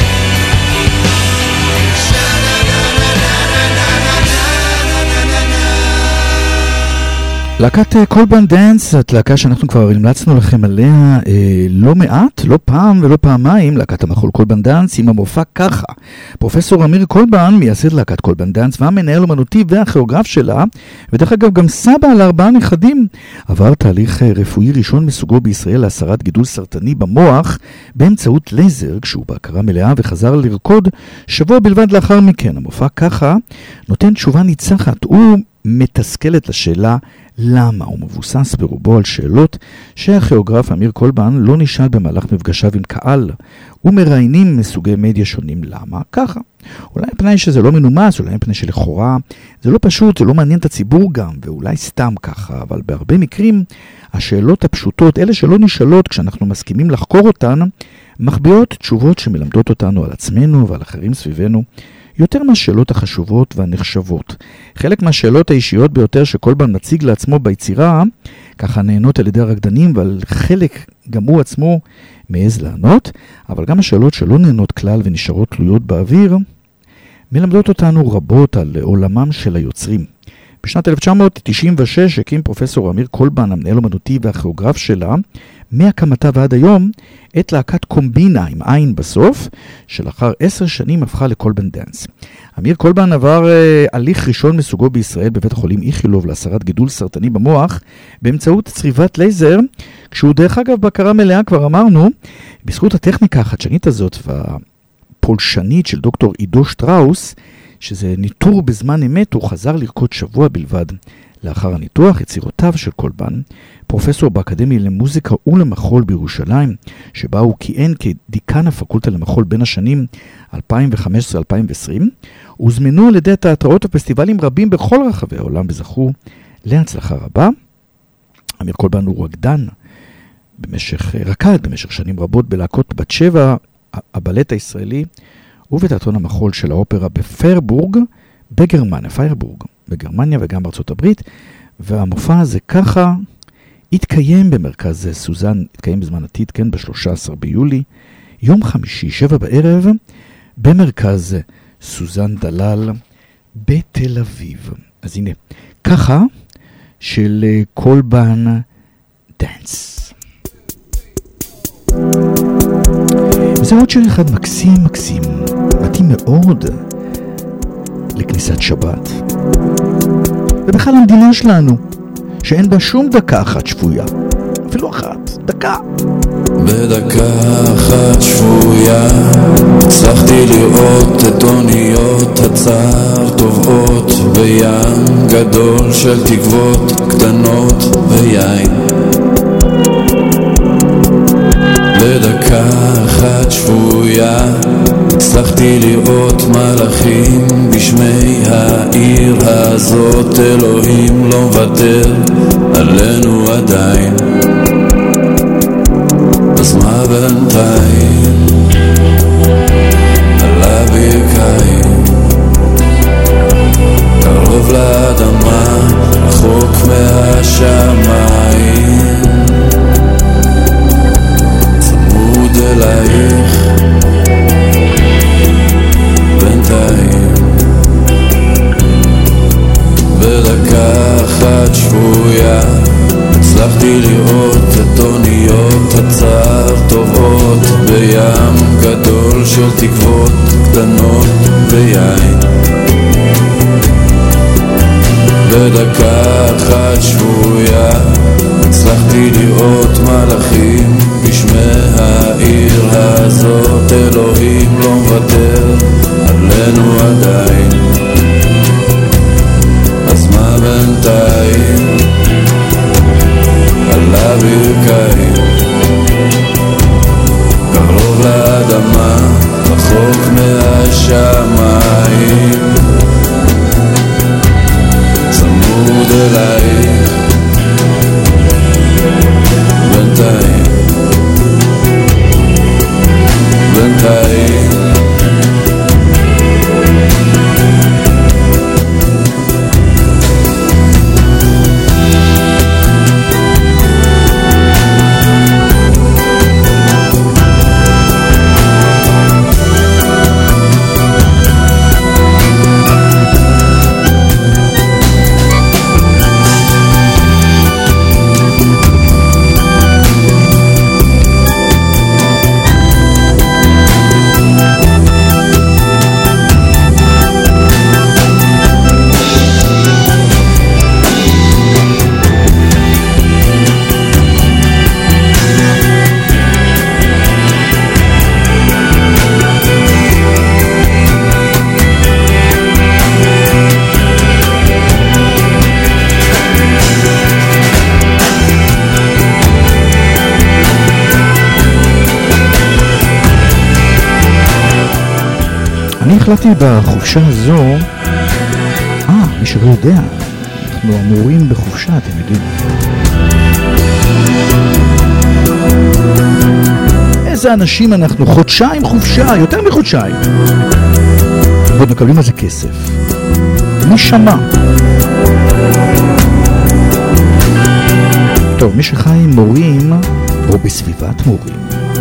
להקת קולבן דאנס, את להקה שאנחנו כבר המלצנו לכם עליה אה, לא מעט, לא פעם ולא פעמיים, להקת המחול קולבן דאנס עם המופע ככה. פרופסור אמיר קולבן, מייסד להקת קולבן דאנס והמנהל אומנותי והכיאוגרף שלה, ודרך אגב גם סבא לארבעה נכדים, עבר תהליך רפואי ראשון מסוגו בישראל להסרת גידול סרטני במוח באמצעות לייזר, כשהוא בהכרה מלאה וחזר לרקוד שבוע בלבד לאחר מכן. המופע ככה נותן תשובה ניצחת, הוא מתסכלת לשאלה למה, הוא מבוסס ברובו על שאלות שהכיאוגרף אמיר קולבן לא נשאל במהלך מפגשיו עם קהל ומראיינים מסוגי מדיה שונים. למה? ככה. אולי מפני שזה לא מנומס, אולי מפני שלכאורה זה לא פשוט, זה לא מעניין את הציבור גם, ואולי סתם ככה, אבל בהרבה מקרים השאלות הפשוטות, אלה שלא נשאלות כשאנחנו מסכימים לחקור אותן, מחביאות תשובות שמלמדות אותנו על עצמנו ועל אחרים סביבנו, יותר מהשאלות החשובות והנחשבות. חלק מהשאלות האישיות ביותר שקולבן מציג לעצמו ביצירה, ככה נהנות על ידי הרקדנים, ועל חלק גם הוא עצמו מעז לענות, אבל גם השאלות שלא נהנות כלל ונשארות תלויות באוויר, מלמדות אותנו רבות על עולמם של היוצרים. בשנת אלף תשע מאות תשעים ושש הקים פרופסור אמיר קולבן, המנהל אומנותי והכיאוגרף שלה, מהקמתה ועד היום, את להקת קומבינה עם עין בסוף, שלאחר עשר שנים הפכה לקולבן דאנס. אמיר קולבן עבר אה, הליך ראשון מסוגו בישראל בבית החולים איכילוב להסרת גידול סרטני במוח, באמצעות צריבת לייזר, כשהוא דרך אגב בהכרה מלאה, כבר אמרנו, בזכות הטכניקה החדשנית הזאת והפולשנית של דוקטור עידו שטראוס, שזה ניטור בזמן אמת, הוא חזר לרקוד שבוע בלבד. לאחר הניתוח, יצירותיו של קולבן, פרופסור באקדמיה למוזיקה ולמחול בירושלים, שבה הוא כיהן כדיקן הפקולטה למחול בין השנים אלפיים וחמש עשרה עד אלפיים ועשרים, הוזמנו על ידי תיאטראות ופסטיבלים רבים בכל רחבי העולם וזכו להצלחה רבה. אמיר קולבן הוא רקדן במשך, רקד במשך שנים רבות בלהקות בת שבע, הבלט הישראלי, ובתיאטרון המחול של האופרה בפיירבורג, בגרמניה, פיירבורג, בגרמניה וגם בארצות הברית, והמופע הזה ככה התקיים במרכז סוזן, התקיים בזמן עתיד, כן, ב-שלושה עשר ביולי, יום חמישי, שבע בערב, במרכז סוזן דלל בתל אביב. אז הנה, ככה של קולבן דאנס. וזה עוד שיר אחד מקסים מקסים, מתאים מאוד לכניסת שבת. ובכלל המדינה שלנו, שאין בה שום דקה אחת שבויה, אפילו אחת, דקה. בדקה אחת שבויה הצלחתי לראות את אוניות הצער טובעות בים גדול של תקוות קטנות ויין. בדקה אחת שבויה הצלחתי לראות מלאכים בשמי העיר הזאת. אלוהים לא מוותר עלינו עדיין, אז מה בינתיים? על הברכיים קרוב לאדמה רחוק מהשמיים, צמוד אלייך בינתיים. בדקה אחת שבויה הצלחתי לראות את אוניות הצער טובות בים גדול של תקוות קטנות ויין. בדקה אחת שבויה הצלחתי לראות מלאכים בשמי העיר הזאת. אלוהים לא מוותר עלינו עדיין, אז מה בינתיים? על הברכיים קרוב לאדמה רחוק מהשמיים, צמוד אלייך בינתיים. החלטתי בחופשה הזו, אה, מי שלא יודע, אנחנו אמורים בחופשה, אתם יודעים. איזה אנשים אנחנו, חודשיים חופשה, יותר מחודשיים. ועוד מקבלים על זה כסף. מי שמע? טוב, מי שחי עם מורים, או בסביבת מורים,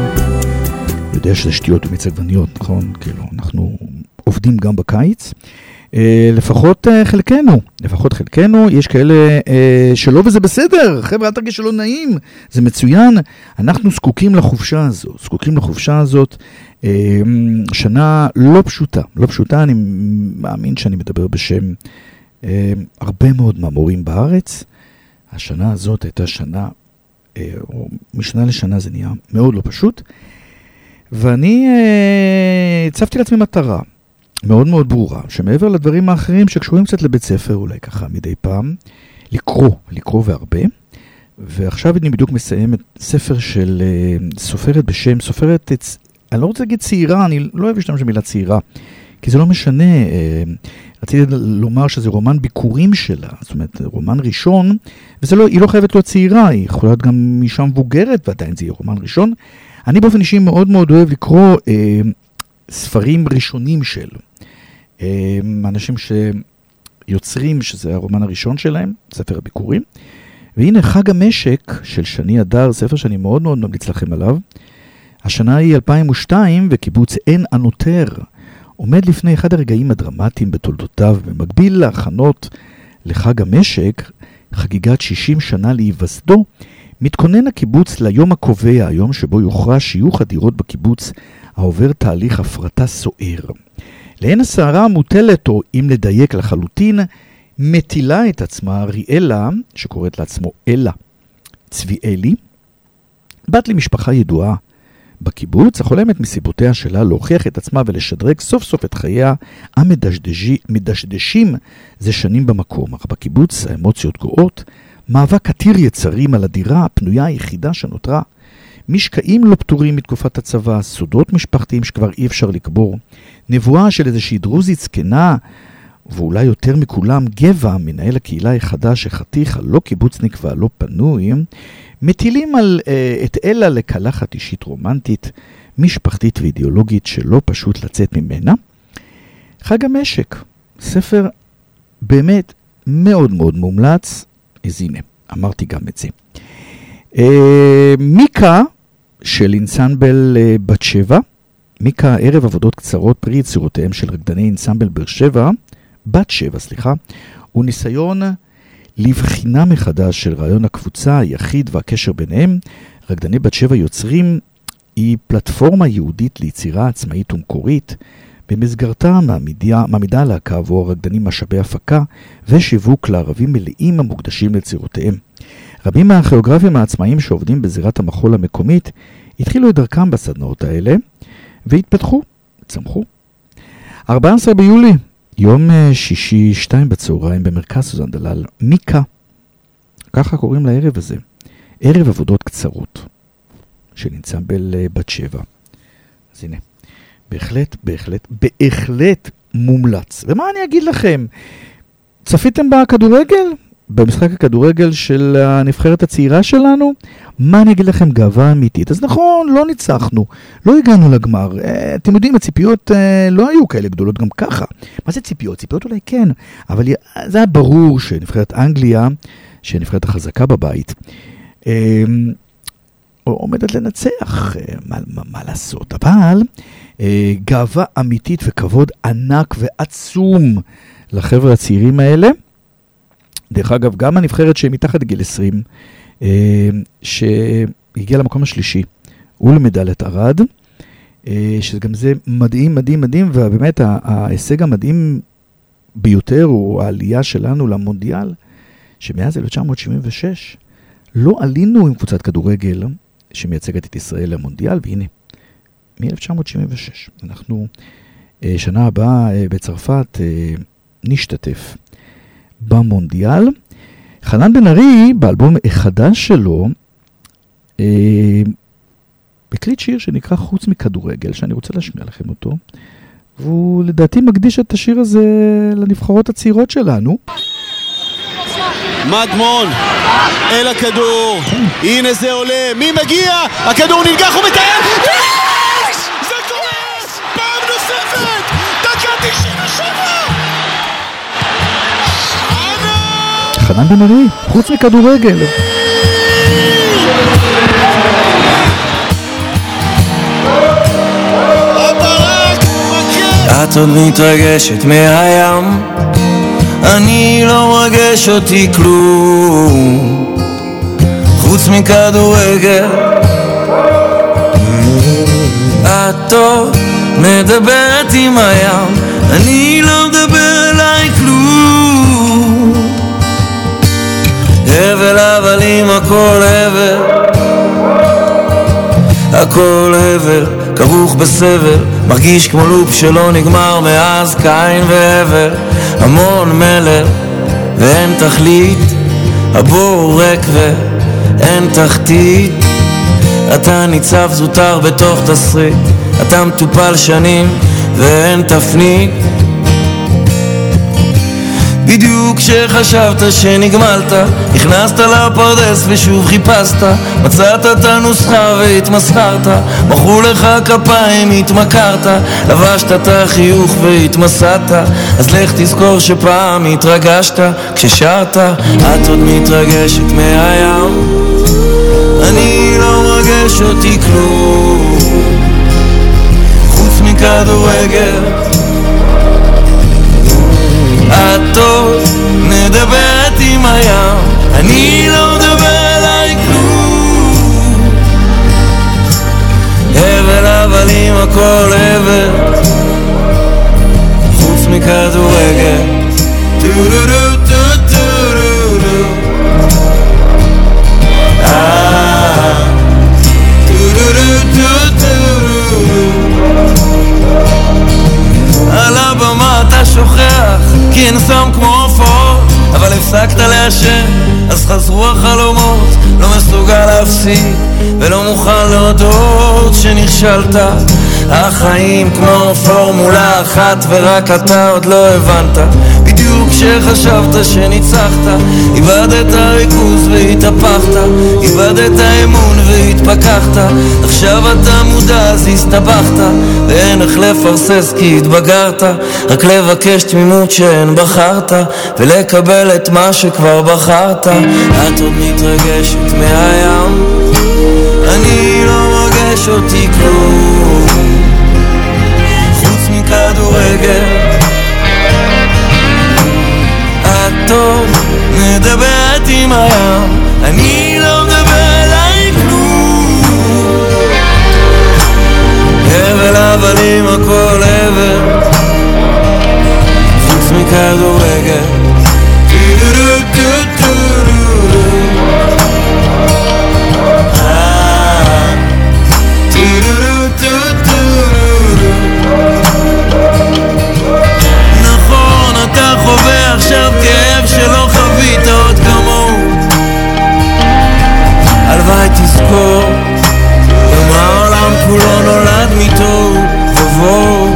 יודע שזה שטויות ומצגווניות, נכון? כאילו, אנחנו עובדים גם בקיץ. אה, לפחות אה, חלקנו, לפחות חלקנו, יש כאלה אה, שלא וזה בסדר. חבר'ה, אל תרגיש שלא נעים, זה מצוין. אנחנו זקוקים לחופשה הזו, זקוקים לחופשה הזאת. אה, שנה לא פשוטה, לא פשוטה, אני מאמין שאני מדבר בשם אה, הרבה מאוד מהמורים בארץ. השנה הזאת הייתה שנה, אה, או משנה לשנה זה נהיה מאוד לא פשוט. ואני אה, הצבתי לעצמי מטרה מאוד מאוד ברורה, שמעבר לדברים האחרים שקשורים קצת לבית ספר, אולי ככה מדי פעם, לקרוא, לקרוא והרבה. ועכשיו אני בדיוק מסיים את ספר של אה, סופרת בשם, סופרת, אני לא רוצה להגיד צעירה, אני לא אוהב להשתמש במילה צעירה, כי זה לא משנה, אה, רציתי לומר שזה רומן ביקורים שלה, זאת אומרת, רומן ראשון, וזה לא, היא לא חייבת להיות צעירה, היא יכולה להיות גם משם מבוגרת, ועדיין זה יהיה רומן ראשון. אני באופן אישי מאוד מאוד אוהב לקרוא אה, ספרים ראשונים של אה, אנשים שיוצרים, שזה הרומן הראשון שלהם, ספר הביקורים. והנה חג המשק של שני הדר, ספר שאני מאוד מאוד ממליץ לכם עליו. השנה היא אלפיים ושתיים, וקיבוץ עין הנותר עומד לפני אחד הרגעים הדרמטיים בתולדותיו, במקביל להכנות לחג המשק, חגיגת שישים שנה להיווסדו, מתכונן הקיבוץ ליום הקובע, היום שבו יוכרע שיוך הדירות בקיבוץ העובר תהליך הפרטה סוער. לעין הסערה המוטלת, או אם לדייק לחלוטין, מטילה את עצמה ריאלה, שקוראת לעצמו אלה צביאלי, בת למשפחה ידועה בקיבוץ, החולמת מסיבותיה שלה להוכיח את עצמה ולשדרג סוף סוף את חייה המדשדשים זה שנים במקום. אך בקיבוץ האמוציות גואות, מאבק עתיר יצרים על הדירה הפנויה היחידה שנותרה, משקעים לא פטורים מתקופת הצבא, סודות משפחתיים שכבר אי אפשר לקבור, נבואה של איזושהי דרוזית זקנה, ואולי יותר מכולם גבע, מנהל הקהילה החדש שחתיך הלא קיבוצניק והלא פנוי, מטילים על, uh, את אלה לקלחת אישית רומנטית, משפחתית ואידיאולוגית שלא פשוט לצאת ממנה. חג המשק, ספר באמת מאוד מאוד מומלץ, אז הנה, אמרתי גם את זה. Uh, מיקה של אינסמבל uh, בת שבע, מיקה ערב עבודות קצרות פרי יצירותיהם של רקדני אינסמבל בר שבע, בת שבע, סליחה, הוא ניסיון לבחינה מחדש של רעיון הקבוצה, היחיד והקשר ביניהם. רקדני בת שבע יוצרים היא פלטפורמה יהודית ליצירה עצמאית ומקורית, במסגרתה מעמידה, מעמידה להקה עבור הרקדנים משאבי הפקה ושיווק לערבים מלאים המוקדשים ליצירותיהם. רבים מהכיאוגרפים העצמאיים שעובדים בזירת המחול המקומית התחילו את דרכם בסדנאות האלה והתפתחו, צמחו. ארבעה עשר ביולי, יום שישי שתיים בצהריים במרכז סוזן דלל, מיקה, ככה קוראים לערב הזה, ערב עבודות קצרות של אינסמבל בת שבע. אז הנה, בהחלט, בהחלט, בהחלט מומלץ. ומה אני אגיד לכם? צפיתם בכדורגל? במשחק הכדורגל של הנבחרת הצעירה שלנו? מה אני אגיד לכם? גאווה אמיתית. אז נכון, לא ניצחנו, לא הגענו לגמר. אתם יודעים, הציפיות לא היו כאלה גדולות גם ככה. מה זה ציפיות? ציפיות אולי כן, אבל זה היה ברור שנבחרת אנגליה, שנבחרת החזקה בבית, עומדת לנצח, מה, מה, מה לעשות? אבל גאווה אמיתית וכבוד ענק ועצום לחבר'ה הצעירים האלה. דרך אגב, גם הנבחרת שמתחת לגיל עשרים, שהגיעה למקום השלישי, ולמדליית ארד, שגם זה מדהים, מדהים, מדהים, ובאמת ההישג המדהים ביותר הוא העלייה שלנו למונדיאל, שמאז אלף תשע מאות שבעים ושש לא עלינו עם קבוצת כדורגל שמייצגת את ישראל למונדיאל, והנה, מ-אלף תשע מאות שבעים ושש. אנחנו שנה הבאה בצרפת נשתתף במונדיאל. חנן בן ארי, באלבום החדש שלו, הקליט שיר שנקרא חוץ מכדורגל, שאני רוצה להשמיע לכם אותו. והוא לדעתי מקדיש את השיר הזה לנבחרות הצעירות שלנו. מדמון אל הכדור, הנה זה עולה, מי מגיע? הכדור ננגח ומתאר, יש! זה קורה! פעם נוספת! דקה תשעים ושבע! חנן בן ארי, חוץ מכדורגל. את עוד מתרגשת מהים, אני לא מרגש אותי כלום חוץ מכדורגל. את עוד מדברת עם הים, אני לא מדבר אליי כלום. הבל הבלים הכל הבל, הכל הבל כרוך בסבל, מרגיש כמו לופ שלא נגמר מאז קין והבל. המון מלך ואין תכלית, הבור ריק ואין תחתית. אתה ניצב זוטר בתוך תסריט, אתה מטופל שנים ואין תפנית. בדיוק כשחשבת שנגמלת, נכנסת לפרדס ושוב חיפשת, מצאת את הנוסחה והתמסחרת, מחרו לך כפיים, התמכרת, לבשת את החיוך והתמסעת. אז לך תזכור שפעם התרגשת כששרת. את עוד מתרגשת מהים, אני לא מרגש אותי כלום חוץ מכדורגל. את עוד מדברת עם הים, אני לא מדבר אליי כלום. הבל הבלים הכל הבל, חוץ מכדורגל. טו-דו-דו טו-טו-דו-דו אה טו-דו-דו טו-טו-דו. על הבמה אתה שוכח כי אין סם כמו פור, אבל הפסקת לעשן אז חזרו החלומות. לא מסוגל להפסיק ולא מוכן להודות שנכשלת. החיים כמו פורמולה אחת ורק אתה עוד לא הבנת. בדיוק כשחשבת שניצחת, איבדת ריכוז והתהפכת, איבדת אמון והתפכחת. עכשיו אתה מודע אז הסתבכת, ואין איך לפרסס כי התבגרת, רק לבקש תמימות שאין בחרת, ולקבל את מה שכבר בחרת. את עוד מתרגשת מהים, אני לא מרגש אותי כלום חוץ מכדורגל. את עוד מדברת עם הים, אני לא מדבר אליי כלום. הבל הבלים הכל הבל, חוץ מכדורגל. נכון, אתה חווה עכשיו כאב שלא חווית עוד כמוהו. הלוואי תזכור, גם העולם כולו נולד מתוהו ובוהו.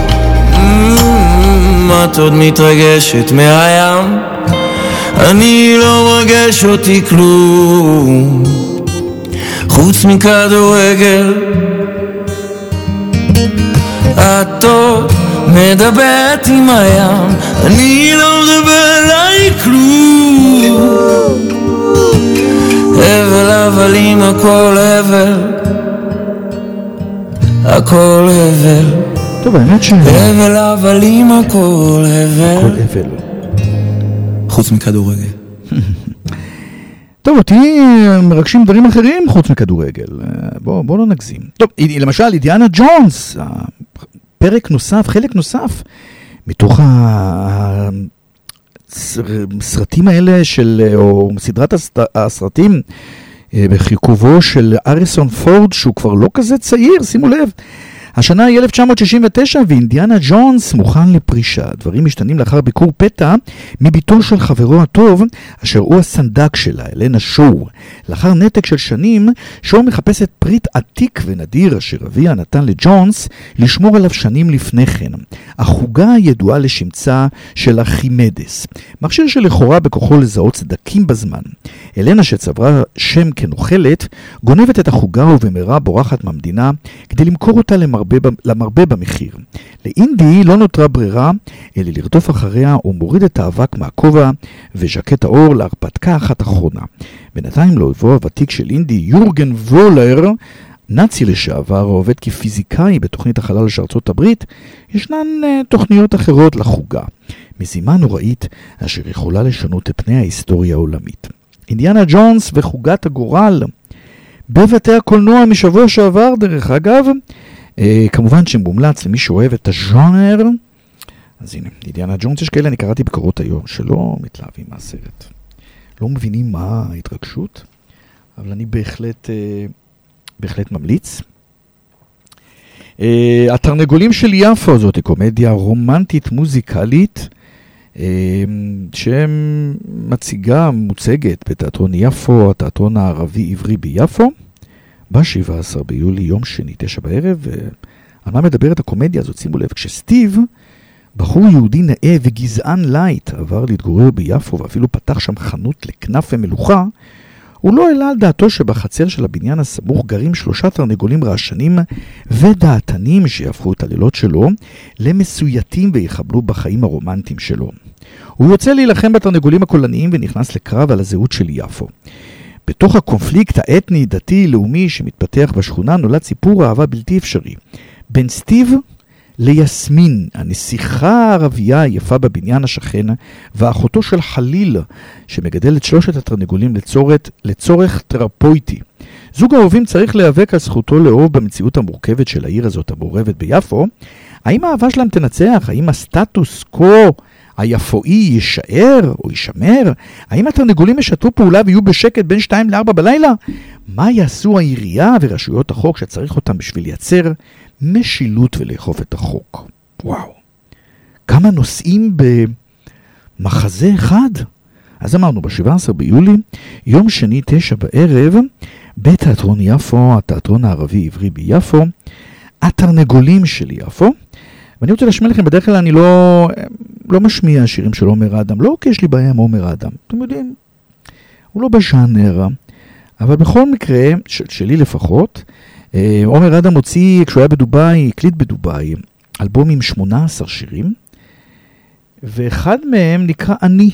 את עוד מתרגשת מהים, אני לא מרגש אותי כלום חוץ מכדורגל. את עוד מדברת עם הים, אני לא מדבר אליי כלום. הבל הבלים הכל הבל, הכל הבל. טוב, האמת ש... הבל הבלים הכל הבל, הכל הבל. חוץ מכדורגל. טוב, אותי מרגשים דברים אחרים חוץ מכדורגל. בוא, בוא לא נגזים. טוב, למשל, אידיאנה ג'ונס, פרק נוסף, חלק נוסף, מתוך הסרטים האלה של, או סדרת הסרטים, בחיכובו של אריסון פורד, שהוא כבר לא כזה צעיר, שימו לב. השנה היא אלף תשע מאות שישים ותשע ואינדיאנה ג'ונס מוכן לפרישה. דברים משתנים לאחר ביקור פתע מביתו של חברו הטוב, אשר הוא הסנדק שלה, אלנה שואו. לאחר נתק של שנים, שואו מחפשת פריט עתיק ונדיר אשר אביה נתן לג'ונס לשמור עליו שנים לפני כן. החוגה הידועה לשמצה של ארכימדס, מכשיר שלכאורה בכוחו לזהות צדקים בזמן. אלנה שצברה שם כנוכלת, גונבת את החוגה ובמהרה בורחת מהמדינה כדי למכור אותה למרבה, למרבה במחיר. לאינדי לא נותרה ברירה, אלא לרדוף אחריה ומוריד את האבק מהכובע וז'קט האור להרפתקה אחת אחרונה. בינתיים לאויבו הוותיק של אינדי, יורגן וולר, נאצי לשעבר, עובד כפיזיקאי בתוכנית החלל של ארצות הברית, ישנן uh, תוכניות אחרות לחוגה. מזימה נוראית אשר יכולה לשנות את פני ההיסטוריה העולמית. אינדיאנה ג'ונס וחוגת הגורל בבתי הקולנוע משבוע שעבר, דרך אגב, אה, כמובן שמומלץ למי שאוהב את הז'אנר. אז הנה, אינדיאנה ג'ונס, יש כאלה, אני קראתי בקורות היום שלא מתלהבים מהסרט, לא מבינים מה ההתרגשות, אבל אני בהחלט אה, בהחלט ממליץ. אה, התרנגולים של יפו, זאת קומדיה רומנטית מוזיקלית שמציגה, מוצגת בתיאטרון יפו, התיאטרון הערבי-עברי ביפו, ב-שבעה עשר ביולי, יום שני, תשע בערב. על מה מדברת הקומדיה הזאת? שימו לב, כשסטיב, בחור יהודי נאה וגזען לייט, עבר להתגורר ביפו ואפילו פתח שם חנות לכנף ומלוכה, הוא לא העלה על דעתו שבחצר של הבניין הסמוך גרים שלושה תרנגולים רעשנים ודעתנים שיהפכו את הלילות שלו למסויטים ויחבלו בחיים הרומנטיים שלו. הוא יוצא להילחם בתרנגולים הקולניים ונכנס לקרב על הזהות של יפו. בתוך הקונפליקט האתני, דתי, לאומי שמתפתח בשכונה נולד סיפור אהבה בלתי אפשרי. בין סטיב ליסמין, הנסיכה הערבייה היפה בבניין השכן, ואחותו של חליל, שמגדל את שלושת התרנגולים לצורך, לצורך תרפויטי. זוג האהובים צריך להיאבק על זכותו לאהוב במציאות המורכבת של העיר הזאת המעורבת ביפו. האם האהבה שלהם תנצח? האם הסטטוס קו היפואי יישאר או יישמר? האם התרנגולים ישתפו פעולה ויהיו בשקט בין שתיים לארבע בלילה? מה יעשו העירייה ורשויות החוק שצריך אותם בשביל לייצר משילות ולאכוף את החוק? וואו, כמה נושאים במחזה אחד. אז אמרנו, ב-שבעה עשר ביולי, יום שני תשע בערב, בתיאטרון יפו, התיאטרון הערבי-עברי ביפו, התרנגולים של יפו. ואני רוצה לשמע לכם, בדרך כלל אני לא, לא משמיע שירים של עומר אדם, לא כי יש לי בעיה עם עומר אדם, אתם יודעים, הוא לא בז'אנר, אבל בכל מקרה, של, שלי לפחות, עומר אדם הוציא, כשהוא היה בדוביי, הקליט בדוביי, אלבום עם שמונה עשר שירים, ואחד מהם נקרא אני.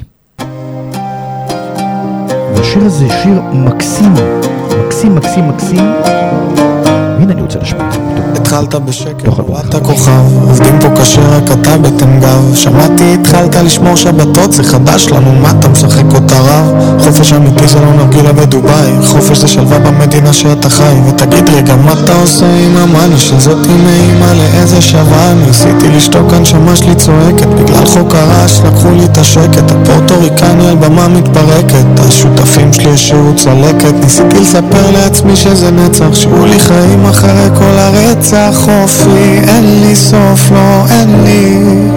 והשיר הזה שיר מקסים, מקסים, מקסים, מקסים. והנה אני רוצה לשמוע לכם אותו. התחלת בשקט, אתה כוכב, עובדים פה קשה רק אתה בטן גב. שמעתי, התחלת לשמור שבתות, זה חדש לנו, מה אתה משחק אותה רב? חופש אמיתי זה לא נרגילה בדוביי, חופש זה שלווה במדינה שאתה חי. ותגיד רגע מה אתה עושה עם המאני של זאת עם אימא לאיזה שווה? ניסיתי לשתוק, הנשמה שלי צועקת, בגלל חוק הרעש לקחו לי את השקט. הפורטוריקני על במה מתפרקת, השותפים שלי שהוא צלקת. ניסיתי לספר לעצמי שזה נצח, שהוא לי חיים אחרי כל הרצח. חופי, אין לי סוף, לא, אין לי.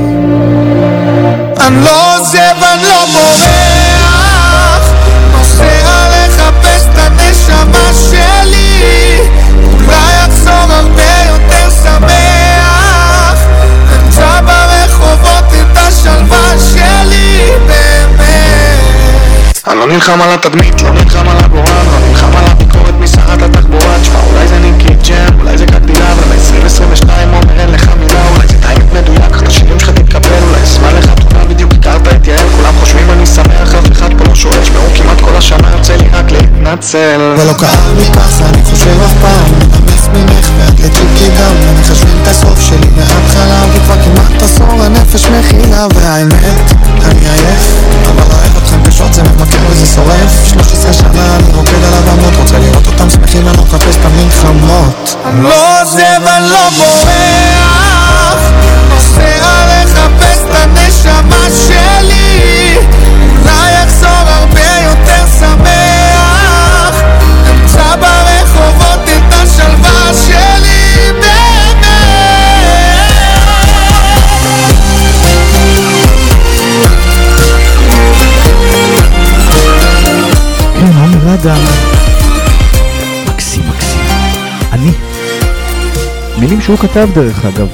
אני לא עוזב, אני לא בורח, נוסע לחפש את הנשמה שלי, אולי אחזור הרבה יותר שמח, אמצא ברחובות את השלווה שלי באמת. אני לא נלחם על התדמית, לא נלחם על הגורל, לא נלחם על הביקורת משרת התחבורה. תשמע, אולי זה ניקי ג'ם, אולי זה גדילה, אבל ב-עשרים עשרים ושתיים אומר אין לך מילה. אולי זה טיימית מדויק, אך לשירים שלך תתקבל, אולי אשמע לך תודה בדיוק הכרת את יעל. כולם חושבים אני שמח, אף אחד פה לא שואל, שמעו כמעט כל השנה יוצא לי רק להתנצל. ולא כאב לי ככה, אני חושב אף פעם, מתאמץ ממך ועד לצ'יקי דם. אני חשבים את הסוף שלי מההתחלה, וכבר כמעט עשור הנפש מכילה. והאמת, אני עייף, אבל אוהב אתכם קשות, זה מבקר וזה שורף. שלוש עשרה שנה אני רוקד על הבמות, רוצה לראות אותם שמחים, אני לא מחפש את המלחמות. אני לא עוזב, אני לא בורח, נוסע לחפש את הנשמה שלי, אולי אחזור הרבה יותר שמח, אמצא ברחובות את השלווה שלי באמת. אדם. מקסים, מקסים. אני. מילים שהוא כתב דרך אגב.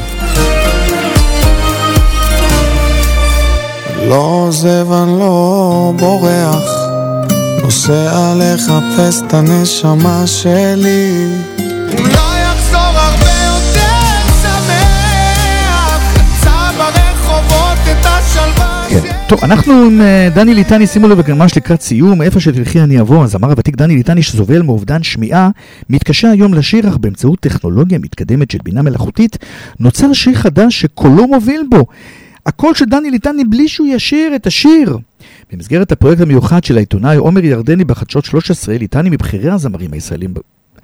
לא עוזב, אני לא בורח, נוסע לחפש את הנשמה שלי. אולי יחזור הרבה יותר שמח, נמצא ברחובות את השלווה. כן. טוב, אנחנו עם דני ליטני, שימו לב ממש לקראת סיום, איפה שתלכי אני אבוא. הזמר הוותיק דני ליטני שסובל מאובדן שמיעה, מתקשה היום לשיר, אך באמצעות טכנולוגיה מתקדמת של בינה מלאכותית, נוצר שיר חדש שקולו מוביל בו. הקול של דני ליטני בלי שהוא ישיר את השיר. במסגרת הפרויקט המיוחד של העיתונאי עומר ירדני בחדשות שלוש עשרה, ליטני מבחירי הזמרים הישראלים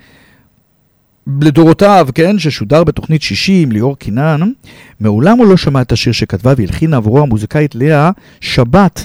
לדורותיו, כן, ששודר בתוכנית שישי עם ליאור קינן, מעולם הוא לא שמע את השיר שכתבה והלחינה עבורו המוזיקאית לאה שבת.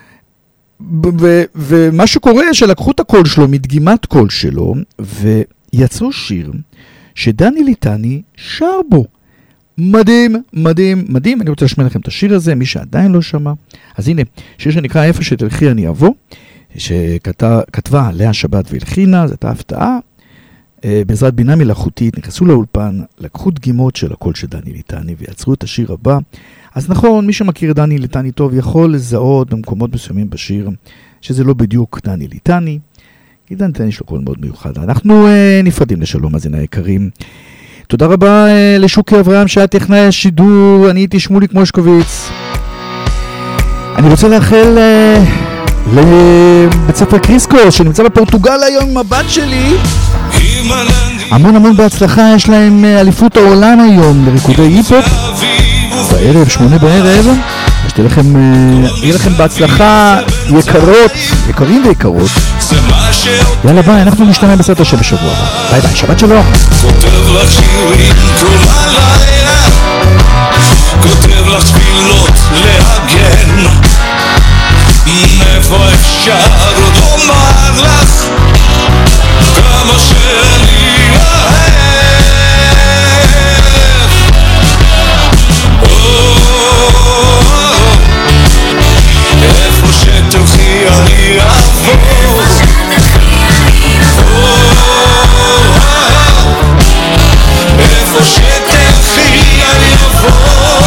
ומה שקורה שלקחו את הקול שלו, מדגימת קול שלו, ויצרו שיר שדני ליטני שר בו. מדהים, מדהים, מדהים. אני רוצה לשמע לכם את השיר הזה, מי שעדיין לא שמע. אז הנה, שיר שנקרא איפה שתלכי אני אבוא, שכתבה לאה שבת והלחינה, זאת ההפתעה. בעזרת בינה מלאכותית נכנסו לאולפן, לקחו דגימות של הקול של דני ליטני ויצרו את השיר הבא. אז נכון, מי שמכיר את דני ליטני טוב יכול לזהות במקומות מסוימים בשיר שזה לא בדיוק דני ליטני, כי דני ליטני יש לו קול מאוד מיוחד. אנחנו אה, נפרדים לשלום, מאזיני היקרים. תודה רבה אה, לשוקי אברהם שהיה טכנאי השידור, אני הייתי שמוליק מושקוביץ. אני רוצה לאחל אה, לבית ספר קריסקוס שנמצא בפורטוגל היום עם הבת שלי. המון המון בהצלחה, יש להם אליפות העולם היום לריקודי היפ-הופ בערב, שמונה בערב. שתהיה לכם, יהיה לכם בהצלחה, יקרות, יקרים ויקרות. יאללה ביי, אנחנו נשתמע בסרט השם בשבוע הבא. ביי ביי, שבת שלום. כותב לך שירים כל הלילה, כותב לך תפילות להגן, מאיפה אפשר עוד אומר לך כמה שאני אוהב. איפה שתלכי אני אבוא, איפה שתלכי אני אבוא,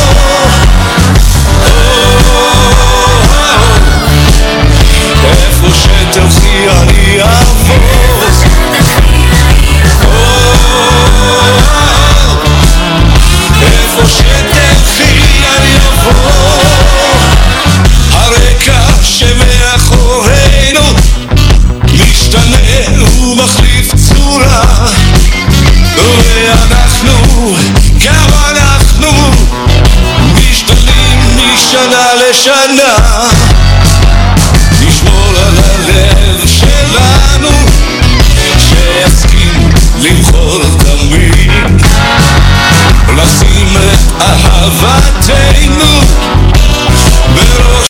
איפה שתלכי אני אבוא, איפה שתלכי אני אבוא. הרקע שמאחורינו משתנה ומחליף צורה, ואנחנו, גם אנחנו משתנים משנה לשנה. נשמור על הלב שלנו שיסכים למחול תמיד, לשים את אהבתנו בראש